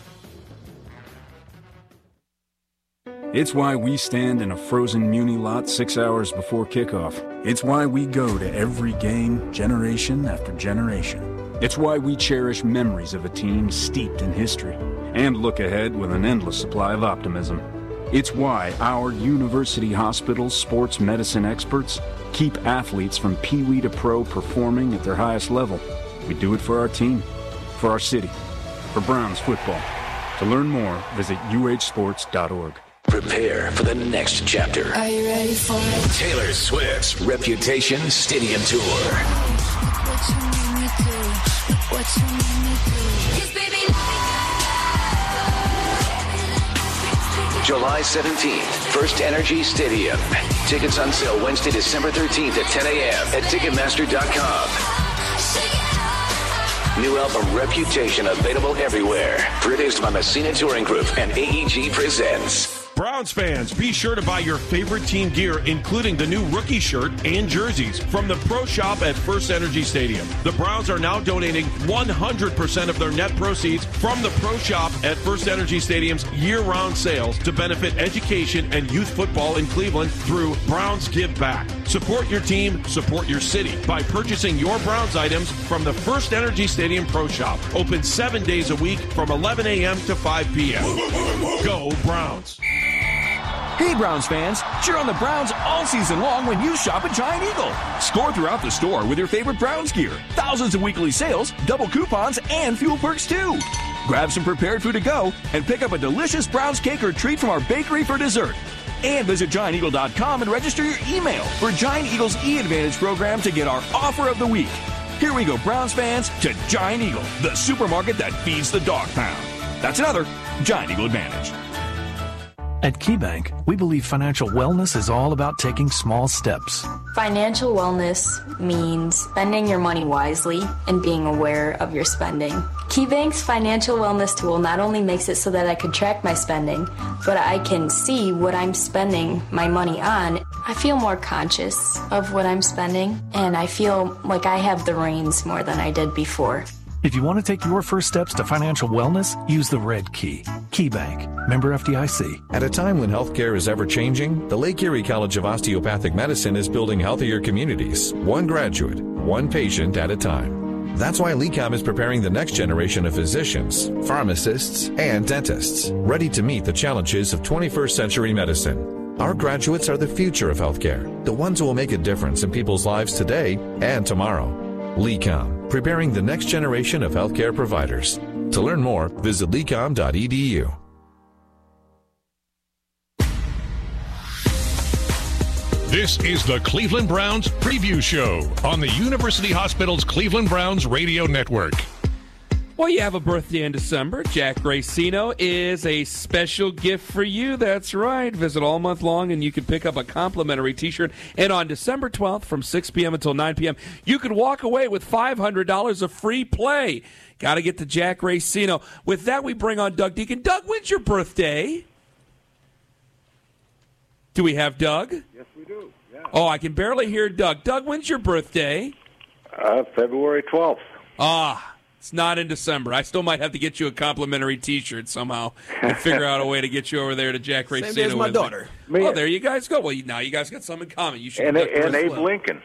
Speaker 2: It's why we stand in a frozen Muni lot 6 hours before kickoff. It's why we go to every game, generation after generation. It's why we cherish memories of a team steeped in history and look ahead with an endless supply of optimism. It's why our University Hospitals sports medicine experts keep athletes from Pee-wee to pro performing at their highest level. We do it for our team, for our city, for Browns football. To learn more, visit uhsports.org.
Speaker 8: Prepare for the next chapter.
Speaker 9: Are you ready for it?
Speaker 8: Taylor Swift's Reputation Stadium Tour.
Speaker 9: What you made me do? What you made me do? 'Cause baby,
Speaker 8: July 17th, First Energy Stadium. Tickets on sale Wednesday, December 13th at 10 a.m. at Ticketmaster.com. New album Reputation available everywhere. Produced by Messina Touring Group and AEG presents.
Speaker 22: Browns fans, be sure to buy your favorite team gear, including the new rookie shirt and jerseys from the Pro Shop at First Energy Stadium. The Browns are now donating 100% of their net proceeds from the Pro Shop at First Energy Stadium's year-round sales to benefit education and youth football in Cleveland through Browns Give Back. Support your team, support your city by purchasing your Browns items from the First Energy Stadium Pro Shop. Open 7 days a week from 11 a.m. to 5 p.m. Go Browns!
Speaker 23: Hey, Browns fans, cheer on the Browns all season long when you shop at Giant Eagle. Score throughout the store with your favorite Browns gear. Thousands of weekly sales, double coupons, and fuel perks too. Grab some prepared food to go and pick up a delicious Browns cake or treat from our bakery for dessert. And visit GiantEagle.com and register your email for Giant Eagle's E-Advantage program to get our offer of the week. Here we go, Browns fans, to Giant Eagle, the supermarket that feeds the dog pound. That's another Giant Eagle Advantage.
Speaker 24: At KeyBank, we believe financial wellness is all about taking small steps.
Speaker 25: Financial wellness means spending your money wisely and being aware of your spending. KeyBank's financial wellness tool not only makes it so that I can track my spending, but I can see what I'm spending my money on. I feel more conscious of what I'm spending, and I feel like I have the reins more than I did before.
Speaker 24: If you want to take your first steps to financial wellness, use the red key. KeyBank, member FDIC.
Speaker 26: At a time when healthcare is ever-changing, the Lake Erie College of Osteopathic Medicine is building healthier communities, one graduate, one patient at a time. That's why LECOM is preparing the next generation of physicians, pharmacists, and dentists, ready to meet the challenges of 21st century medicine. Our graduates are the future of healthcare, the ones who will make a difference in people's lives today and tomorrow. LECOM, preparing the next generation of healthcare providers. To learn more, visit lecom.edu.
Speaker 3: This is the Cleveland Browns Preview Show on the University Hospital's Cleveland Browns Radio Network.
Speaker 4: Well, you have a birthday in December. Jack Racino is a special gift for you. That's right. Visit all month long, and you can pick up a complimentary T-shirt. And on December 12th from 6 p.m. until 9 p.m., you can walk away with $500 of free play. Got to get to Jack Racino. With that, we bring on Doug Deacon. Doug, when's your birthday? Do we have Doug?
Speaker 6: Yes, we do. Yeah.
Speaker 4: Oh, I can barely hear Doug. Doug, when's your birthday?
Speaker 6: February 12th.
Speaker 4: It's not in December. I still might have to get you a complimentary T-shirt somehow and figure out a way to get you over there to Jack Racino.
Speaker 5: Same day as my daughter.
Speaker 4: Well, there you guys go. Well, now you guys got something in common. You should
Speaker 6: and Abe Lincoln.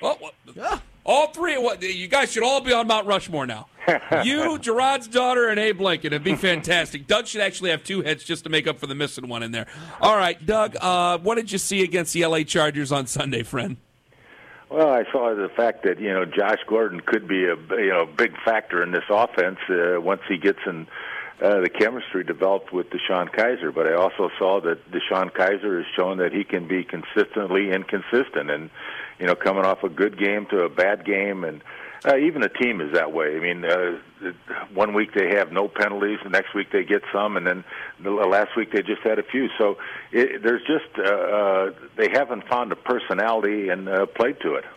Speaker 4: All three. You guys should all be on Mount Rushmore now. You, Gerard's daughter, and Abe Lincoln. It'd be fantastic. Doug should actually have two heads just to make up for the missing one in there. All right, Doug, what did you see against the L.A. Chargers on Sunday, friend?
Speaker 6: Well, I saw the fact that Josh Gordon could be a big factor in this offense once he gets in the chemistry developed with DeShone Kizer. But I also saw that DeShone Kizer has shown that he can be consistently inconsistent, and coming off a good game to a bad game, and even the team is that way. I mean, 1 week they have no penalties, the next week they get some, and then the last week they just had a few. So there's just they haven't found a personality and played to it.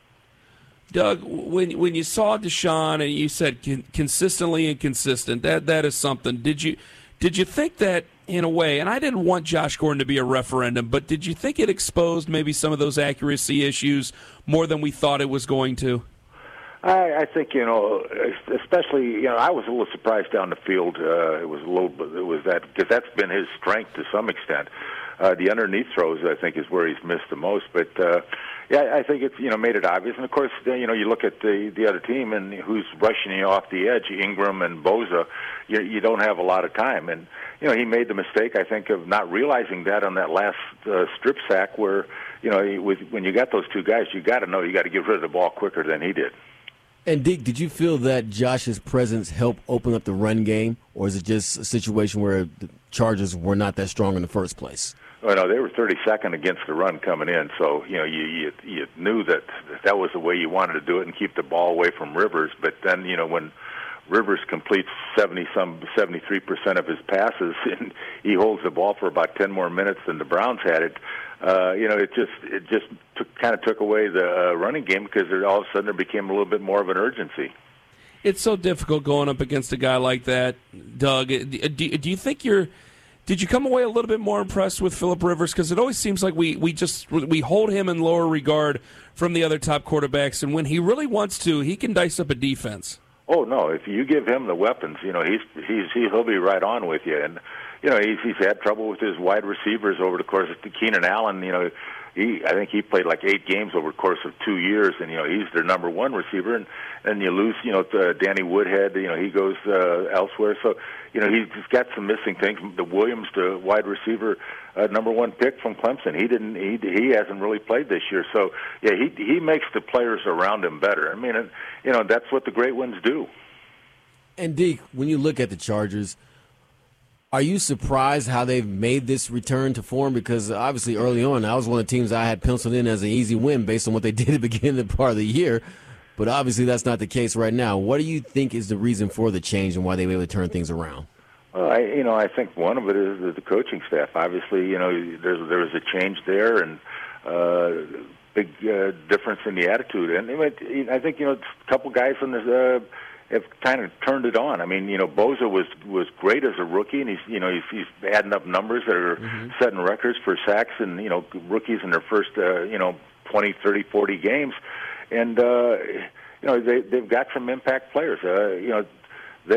Speaker 4: Doug, when you saw DeShone and you said consistently inconsistent, that is something. Did you think that in a way? And I didn't want Josh Gordon to be a referendum, but did you think it exposed maybe some of those accuracy issues more than we thought it was going to?
Speaker 6: I think especially I was a little surprised down the field. It was that because that's been his strength to some extent. The underneath throws, I think, is where he's missed the most. But I think it's made it obvious. And of course, you look at the other team and who's rushing you off the edge, Ingram and Bosa. You don't have a lot of time, and he made the mistake, I think, of not realizing that on that last strip sack where when you got those two guys, you got to know you got to get rid of the ball quicker than he did.
Speaker 5: And, Deke, did you feel that Josh's presence helped open up the run game, or is it just a situation where the Chargers were not that strong in the first place?
Speaker 6: Well, no, they were 32nd against the run coming in, so you knew that was the way you wanted to do it and keep the ball away from Rivers. But then when Rivers completes 73% of his passes and he holds the ball for about 10 more minutes than the Browns had it, it just took away the running game because all of a sudden there became a little bit more of an urgency.
Speaker 4: It's so difficult going up against a guy like that, Doug. Do you think did you come away a little bit more impressed with Phillip Rivers? Because it always seems like we hold him in lower regard from the other top quarterbacks, and when he really wants to, he can dice up a defense.
Speaker 6: Oh no! If you give him the weapons, he'll be right on with you. And he's had trouble with his wide receivers over the course of Keenan Allen. I think he played like 8 games over the course of 2 years, and he's their number one receiver. And you lose, Danny Woodhead. He goes elsewhere. So he's got some missing things. The Williams, the wide receiver, number one pick from Clemson. He hasn't really played this year. So yeah, he makes the players around him better. I mean, that's what the great ones do.
Speaker 5: And Deke, when you look at the Chargers, are you surprised how they've made this return to form? Because obviously early on, I was one of the teams I had penciled in as an easy win based on what they did at the beginning of the part of the year. But obviously that's not the case right now. What do you think is the reason for the change and why they were able to turn things around?
Speaker 6: Well, I think one of it is the coaching staff. Obviously, there was a change there and big difference in the attitude. And I think a couple guys on this have kind of turned it on. I mean, Bosa was great as a rookie, and he's adding up numbers that are setting records for sacks and rookies in their first 20, 30, 40 games, and they've got some impact players. But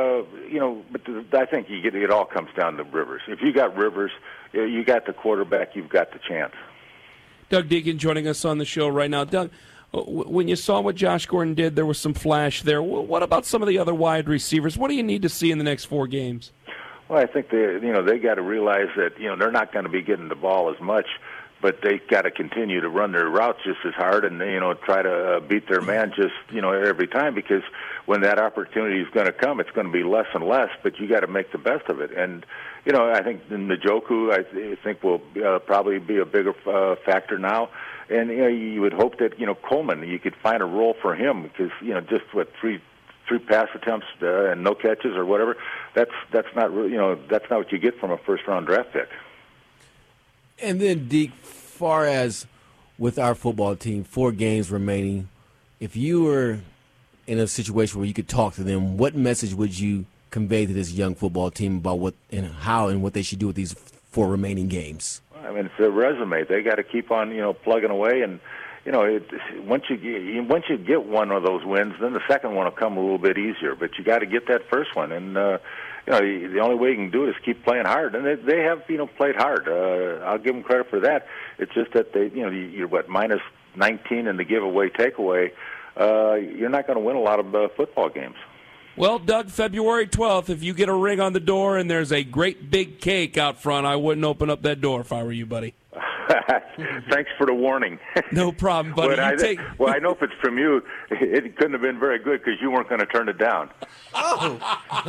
Speaker 6: I think it all comes down to Rivers. If you got Rivers, you got the quarterback, you've got the chance.
Speaker 4: Doug Deacon joining us on the show right now. Doug, when you saw what Josh Gordon did, there was some flash there. What about some of the other wide receivers? What do you need to see in the next 4 games?
Speaker 6: Well, I think they got to realize that they're not going to be getting the ball as much, but they got to continue to run their routes just as hard and try to beat their man just every time, because when that opportunity is going to come, it's going to be less and less, but you got to make the best of it. And, I think Njoku, I think, will probably be a bigger factor now. And, you would hope that, Coleman, you could find a role for him because, just three pass attempts and no catches or whatever, that's not really, that's not what you get from a first-round draft pick.
Speaker 5: And then, Deke, far as with our football team, 4 games remaining, if you were in a situation where you could talk to them, what message would you convey to this young football team about what and how and what they should do with these 4 remaining games?
Speaker 6: I mean, it's a resume. They got to keep on, plugging away, and once you get one of those wins, then the second one will come a little bit easier. But you got to get that first one, and the only way you can do it is keep playing hard. And they have played hard. I'll give them credit for that. It's just that they you're minus 19 in the giveaway takeaway. You're not going to win a lot of football games.
Speaker 4: Well, Doug, February 12th, if you get a ring on the door and there's a great big cake out front, I wouldn't open up that door if I were you, buddy.
Speaker 6: Thanks for the warning.
Speaker 4: No problem, buddy.
Speaker 6: I know if it's from you, it couldn't have been very good because you weren't going to turn it down.
Speaker 4: Oh.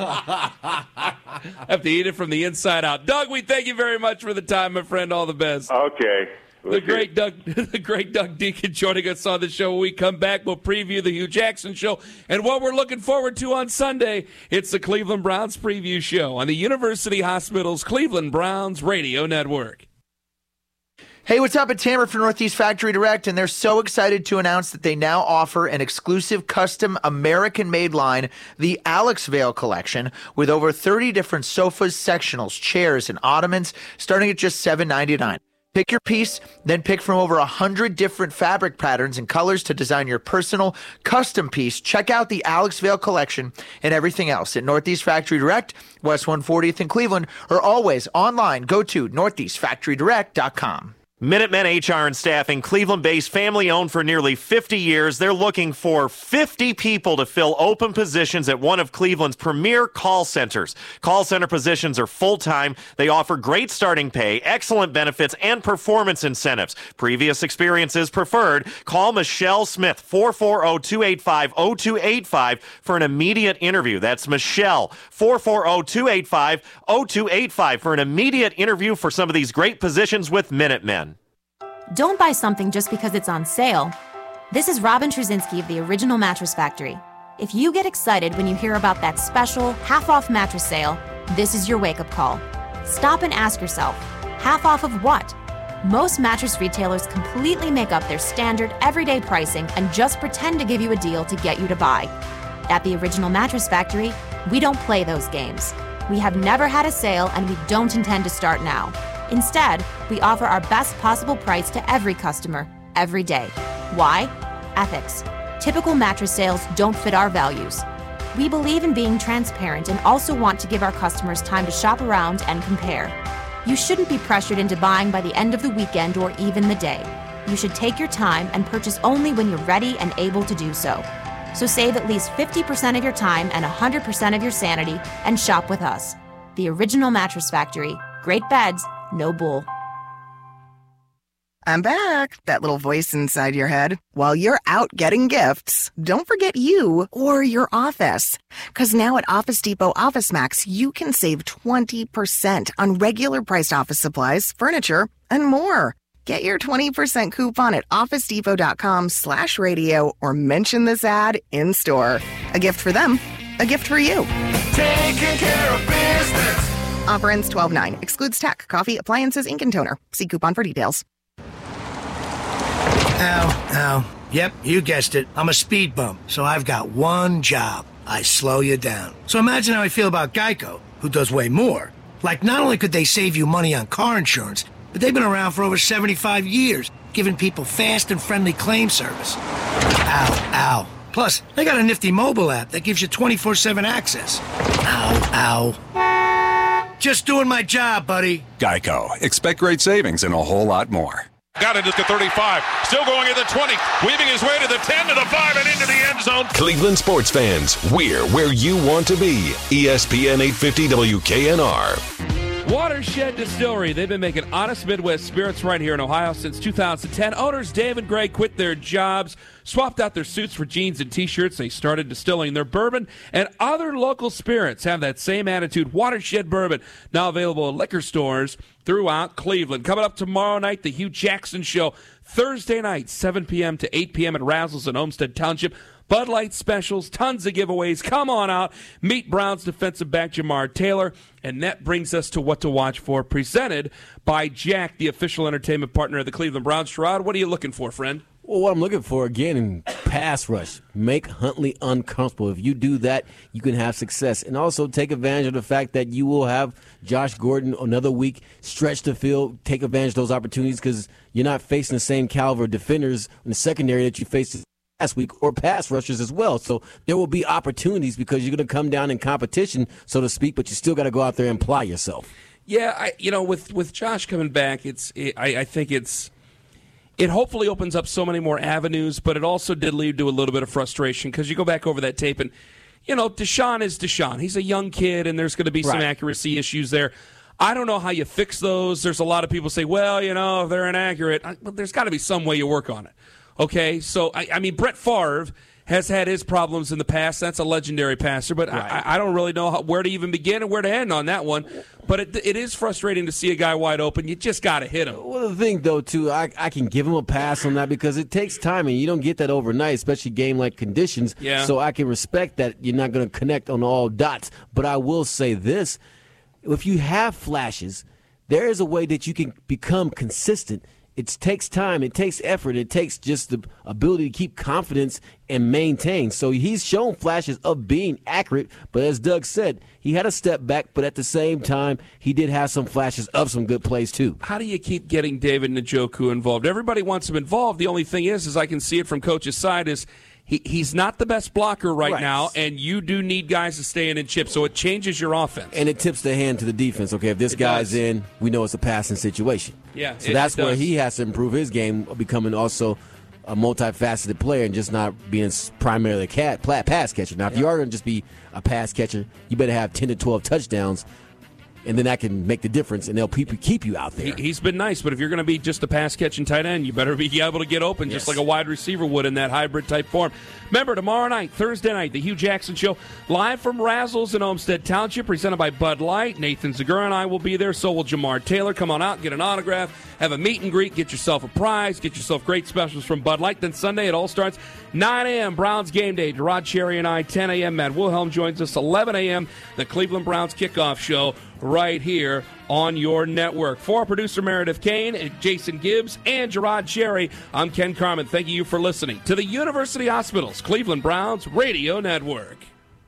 Speaker 4: Have to eat it from the inside out. Doug, we thank you very much for the time, my friend. All the best.
Speaker 6: Okay.
Speaker 4: The great Doug Deacon joining us on the show. When we come back, we'll preview the Hugh Jackson show and what we're looking forward to on Sunday. It's the Cleveland Browns preview show on the University Hospital's Cleveland Browns Radio Network.
Speaker 7: Hey, what's up? It's Hammer from Northeast Factory Direct, and they're so excited to announce that they now offer an exclusive custom American-made line, the Alex Vale Collection, with over 30 different sofas, sectionals, chairs, and ottomans, starting at just $7.99. Pick your piece, then pick from over 100 different fabric patterns and colors to design your personal custom piece. Check out the Alex Vale Collection and everything else at Northeast Factory Direct, West 140th in Cleveland, or always online. Go to northeastfactorydirect.com.
Speaker 19: Minutemen HR and Staffing, Cleveland-based, family-owned for nearly 50 years. They're looking for 50 people to fill open positions at one of Cleveland's premier call centers. Call center positions are full-time. They offer great starting pay, excellent benefits, and performance incentives. Previous experiences preferred. Call Michelle Smith, 440-285-0285 for an immediate interview. That's Michelle, 440-285-0285 for an immediate interview for some of these great positions with Minutemen.
Speaker 10: Don't buy something just because it's on sale. This is Robin Truzinski of the Original Mattress Factory. If you get excited when you hear about that special half-off mattress sale, this is your wake-up call. Stop and ask yourself, half off of what? Most mattress retailers completely make up their standard everyday pricing and just pretend to give you a deal to get you to buy. At the Original Mattress Factory, we don't play those games. We have never had a sale and we don't intend to start now. Instead, we offer our best possible price to every customer, every day. Why? Ethics. Typical mattress sales don't fit our values. We believe in being transparent and also want to give our customers time to shop around and compare. You shouldn't be pressured into buying by the end of the weekend or even the day. You should take your time and purchase only when you're ready and able to do so. So save at least 50% of your time and 100% of your sanity and shop with us. The Original Mattress Factory. Great beds. No bull.
Speaker 12: I'm back. That little voice inside your head. While you're out getting gifts, don't forget you or your office. Because now at Office Depot Office Max, you can save 20% on regular priced office supplies, furniture, and more. Get your 20% coupon at officedepot.com/radio or mention this ad in store. A gift for them, a gift for you.
Speaker 21: Taking care of business.
Speaker 12: Offer ends 12/9. Excludes tech, coffee, appliances, ink, and toner. See coupon for details.
Speaker 21: Ow. Yep, you guessed it. I'm a speed bump, so I've got one job. I slow you down. So imagine how I feel about Geico, who does way more. Like, not only could they save you money on car insurance, but they've been around for over 75 years, giving people fast and friendly claim service. Ow. Plus, they got a nifty mobile app that gives you 24/7 access. Ow. Just doing my job, buddy.
Speaker 13: Geico. Expect great savings and a whole lot more.
Speaker 3: Got it at the 35. Still going at the 20. Weaving his way to the 10, to the 5, and into the end zone.
Speaker 1: Cleveland sports fans, we're where you want to be. ESPN 850 WKNR.
Speaker 4: Watershed Distillery. They've been making honest Midwest spirits right here in Ohio since 2010. Owners Dave and Greg quit their jobs, swapped out their suits for jeans and T-shirts. They started distilling their bourbon, and other local spirits have that same attitude. Watershed Bourbon, now available at liquor stores throughout Cleveland. Coming up tomorrow night, the Hugh Jackson Show. Thursday night, 7 p.m. to 8 p.m. at Razzles in Olmsted Township. Bud Light specials, tons of giveaways. Come on out. Meet Browns defensive back Jamar Taylor. And that brings us to What to Watch For, presented by Jack, the official entertainment partner of the Cleveland Browns. Sherrod, what are you looking for, friend?
Speaker 5: Well, what I'm looking for, again, in pass rush, make Huntley uncomfortable. If you do that, you can have success. And also take advantage of the fact that you will have Josh Gordon another week stretch the field, take advantage of those opportunities because you're not facing the same caliber of defenders in the secondary that you faced last week, or pass rushers as well. So there will be opportunities because you're going to come down in competition, so to speak, but you still got to go out there and apply yourself.
Speaker 4: Yeah, with Josh coming back, I think it hopefully opens up so many more avenues, but it also did lead to a little bit of frustration because you go back over that tape and, Deshaun is Deshaun. He's a young kid, and there's going to be some accuracy issues there. I don't know how you fix those. There's a lot of people say, well, if they're inaccurate, there's got to be some way you work on it. Okay, so, Brett Favre has had his problems in the past. That's a legendary passer, but I don't really know where to even begin and where to end on that one. But it is frustrating to see a guy wide open. You just got to hit him.
Speaker 5: Well, the thing, though, too, I can give him a pass on that because it takes time, and you don't get that overnight, especially game-like conditions.
Speaker 4: Yeah.
Speaker 5: So I can respect that you're not going to connect on all dots. But I will say this. If you have flashes, there is a way that you can become consistent. It takes time. It takes effort. It takes just the ability to keep confidence and maintain. So he's shown flashes of being accurate, but as Doug said, he had a step back, but at the same time, he did have some flashes of some good plays too.
Speaker 4: How do you keep getting David Njoku involved? Everybody wants him involved. The only thing is I can see it from Coach's side, is he's not the best blocker right now, and you do need guys to stay in and chip, so it changes your offense.
Speaker 5: And it tips the hand to the defense. Okay, if this guy's in, we know it's a passing situation.
Speaker 4: Yeah,
Speaker 5: so that's where he has to improve his game, becoming also a multifaceted player and just not being primarily a pass catcher. Now, if you are going to just be a pass catcher, you better have 10 to 12 touchdowns, and then that can make the difference, and they'll keep you out there.
Speaker 4: He's been nice, but if you're going to be just a pass-catching tight end, you better be able to get open just like a wide receiver would in that hybrid-type form. Remember, tomorrow night, Thursday night, the Hugh Jackson Show, live from Razzles in Olmsted Township, presented by Bud Light. Nathan Zegura and I will be there, so will Jamar Taylor. Come on out, get an autograph, have a meet and greet, get yourself a prize, get yourself great specials from Bud Light. Then Sunday, it all starts 9 a.m., Browns game day. Gerard Cherry and I, 10 a.m., Matt Wilhelm joins us, 11 a.m., the Cleveland Browns kickoff show right here on your network. For producer Meredith Kane and Jason Gibbs and Gerard Cherry, I'm Ken Carmen. Thank you for listening to the University Hospitals Cleveland Browns Radio Network.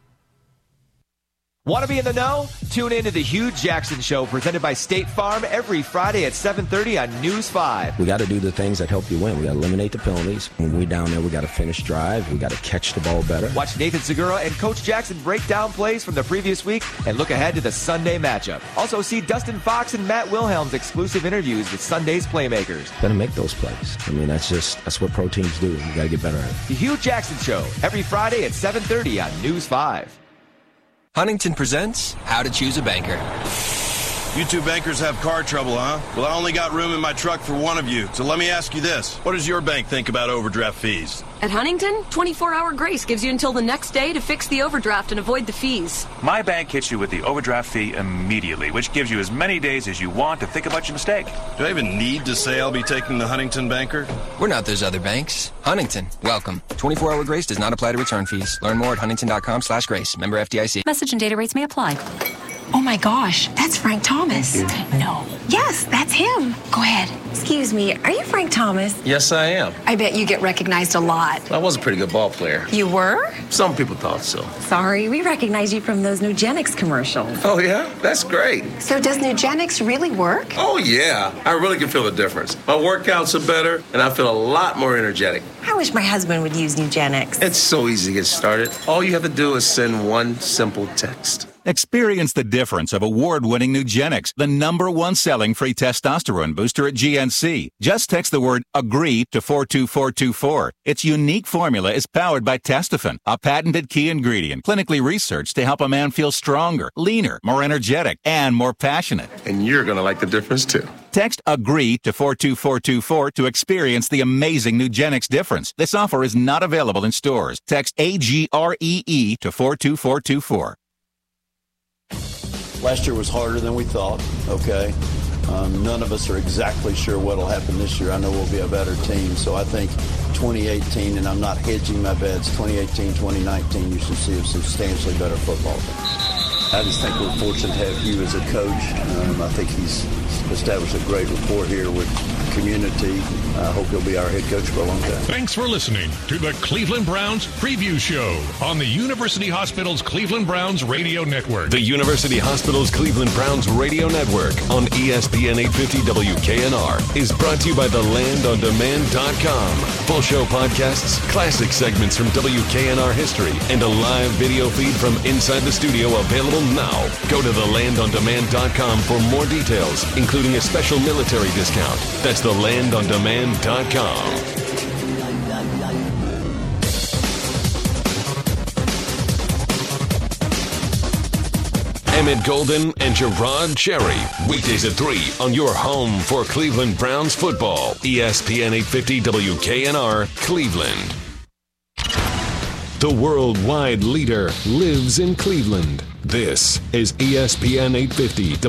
Speaker 11: Want to be in the know? Tune in to the Hugh Jackson Show, presented by State Farm, every Friday at 7:30 on News 5.
Speaker 14: We got to do the things that help you win. We got to eliminate the penalties. When we're down there, we got to finish drives. We got to catch the ball better.
Speaker 11: Watch Nathan Zegura and Coach Jackson break down plays from the previous week and look ahead to the Sunday matchup. Also see Dustin Fox and Matt Wilhelm's exclusive interviews with Sunday's playmakers.
Speaker 14: Got to make those plays. That's what pro teams do. We got to get better at it.
Speaker 11: The Hugh Jackson Show, every Friday at 7:30 on News 5.
Speaker 15: Huntington presents How to Choose a Banker.
Speaker 16: You two bankers have car trouble, huh? Well, I only got room in my truck for one of you. So let me ask you this. What does your bank think about overdraft fees?
Speaker 18: At Huntington, 24-hour grace gives you until the next day to fix the overdraft and avoid the fees.
Speaker 20: My bank hits you with the overdraft fee immediately, which gives you as many days as you want to think about your mistake.
Speaker 16: Do I even need to say I'll be taking the Huntington banker?
Speaker 15: We're not those other banks. Huntington, welcome. 24-hour grace does not apply to return fees. Learn more at huntington.com/grace. Member FDIC.
Speaker 27: Message and data rates may apply. Oh my gosh, that's Frank Thomas. No. Yes, that's him. Go ahead. Excuse me, are you Frank Thomas?
Speaker 28: Yes, I am.
Speaker 27: I bet you get recognized a lot.
Speaker 28: I was a pretty good ball player.
Speaker 27: You were?
Speaker 28: Some people thought so.
Speaker 27: Sorry, we recognize you from those Nugenix commercials.
Speaker 28: Oh, yeah? That's great.
Speaker 27: So does Nugenix really work?
Speaker 28: Oh, yeah. I really can feel the difference. My workouts are better, and I feel a lot more energetic.
Speaker 27: I wish my husband would use Nugenix.
Speaker 28: It's so easy to get started. All you have to do is send one simple text.
Speaker 2: Experience the difference of award-winning Nugenix, the #1 selling free testosterone booster at GNC. Just text the word AGREE to 42424. Its unique formula is powered by Testofen, a patented key ingredient clinically researched to help a man feel stronger, leaner, more energetic, and more passionate.
Speaker 28: And you're going to like the difference, too.
Speaker 2: Text AGREE to 42424 to experience the amazing Nugenix difference. This offer is not available in stores. Text AGREE to 42424.
Speaker 8: Last year was harder than we thought, okay? None of us are exactly sure what will happen this year. I know we'll be a better team. So I think 2018, and I'm not hedging my bets, 2018, 2019, you should see a substantially better football team. I just think we're fortunate to have Hugh as a coach. I think he's established a great rapport here with the community. I hope he'll be our head coach for a long time.
Speaker 3: Thanks for listening to the Cleveland Browns Preview Show on the University Hospitals Cleveland Browns Radio Network.
Speaker 1: The University Hospitals Cleveland Browns Radio Network on ESPN 850 WKNR is brought to you by thelandondemand.com. Full show podcasts, classic segments from WKNR history, and a live video feed from inside the studio available now. Go to thelandondemand.com for more details, including a special military discount. That's thelandondemand.com. Emmett Golden and Gerard Cherry. Weekdays at 3 on your home for Cleveland Browns football. ESPN 850 WKNR, Cleveland. The worldwide leader lives in Cleveland. This is ESPN 850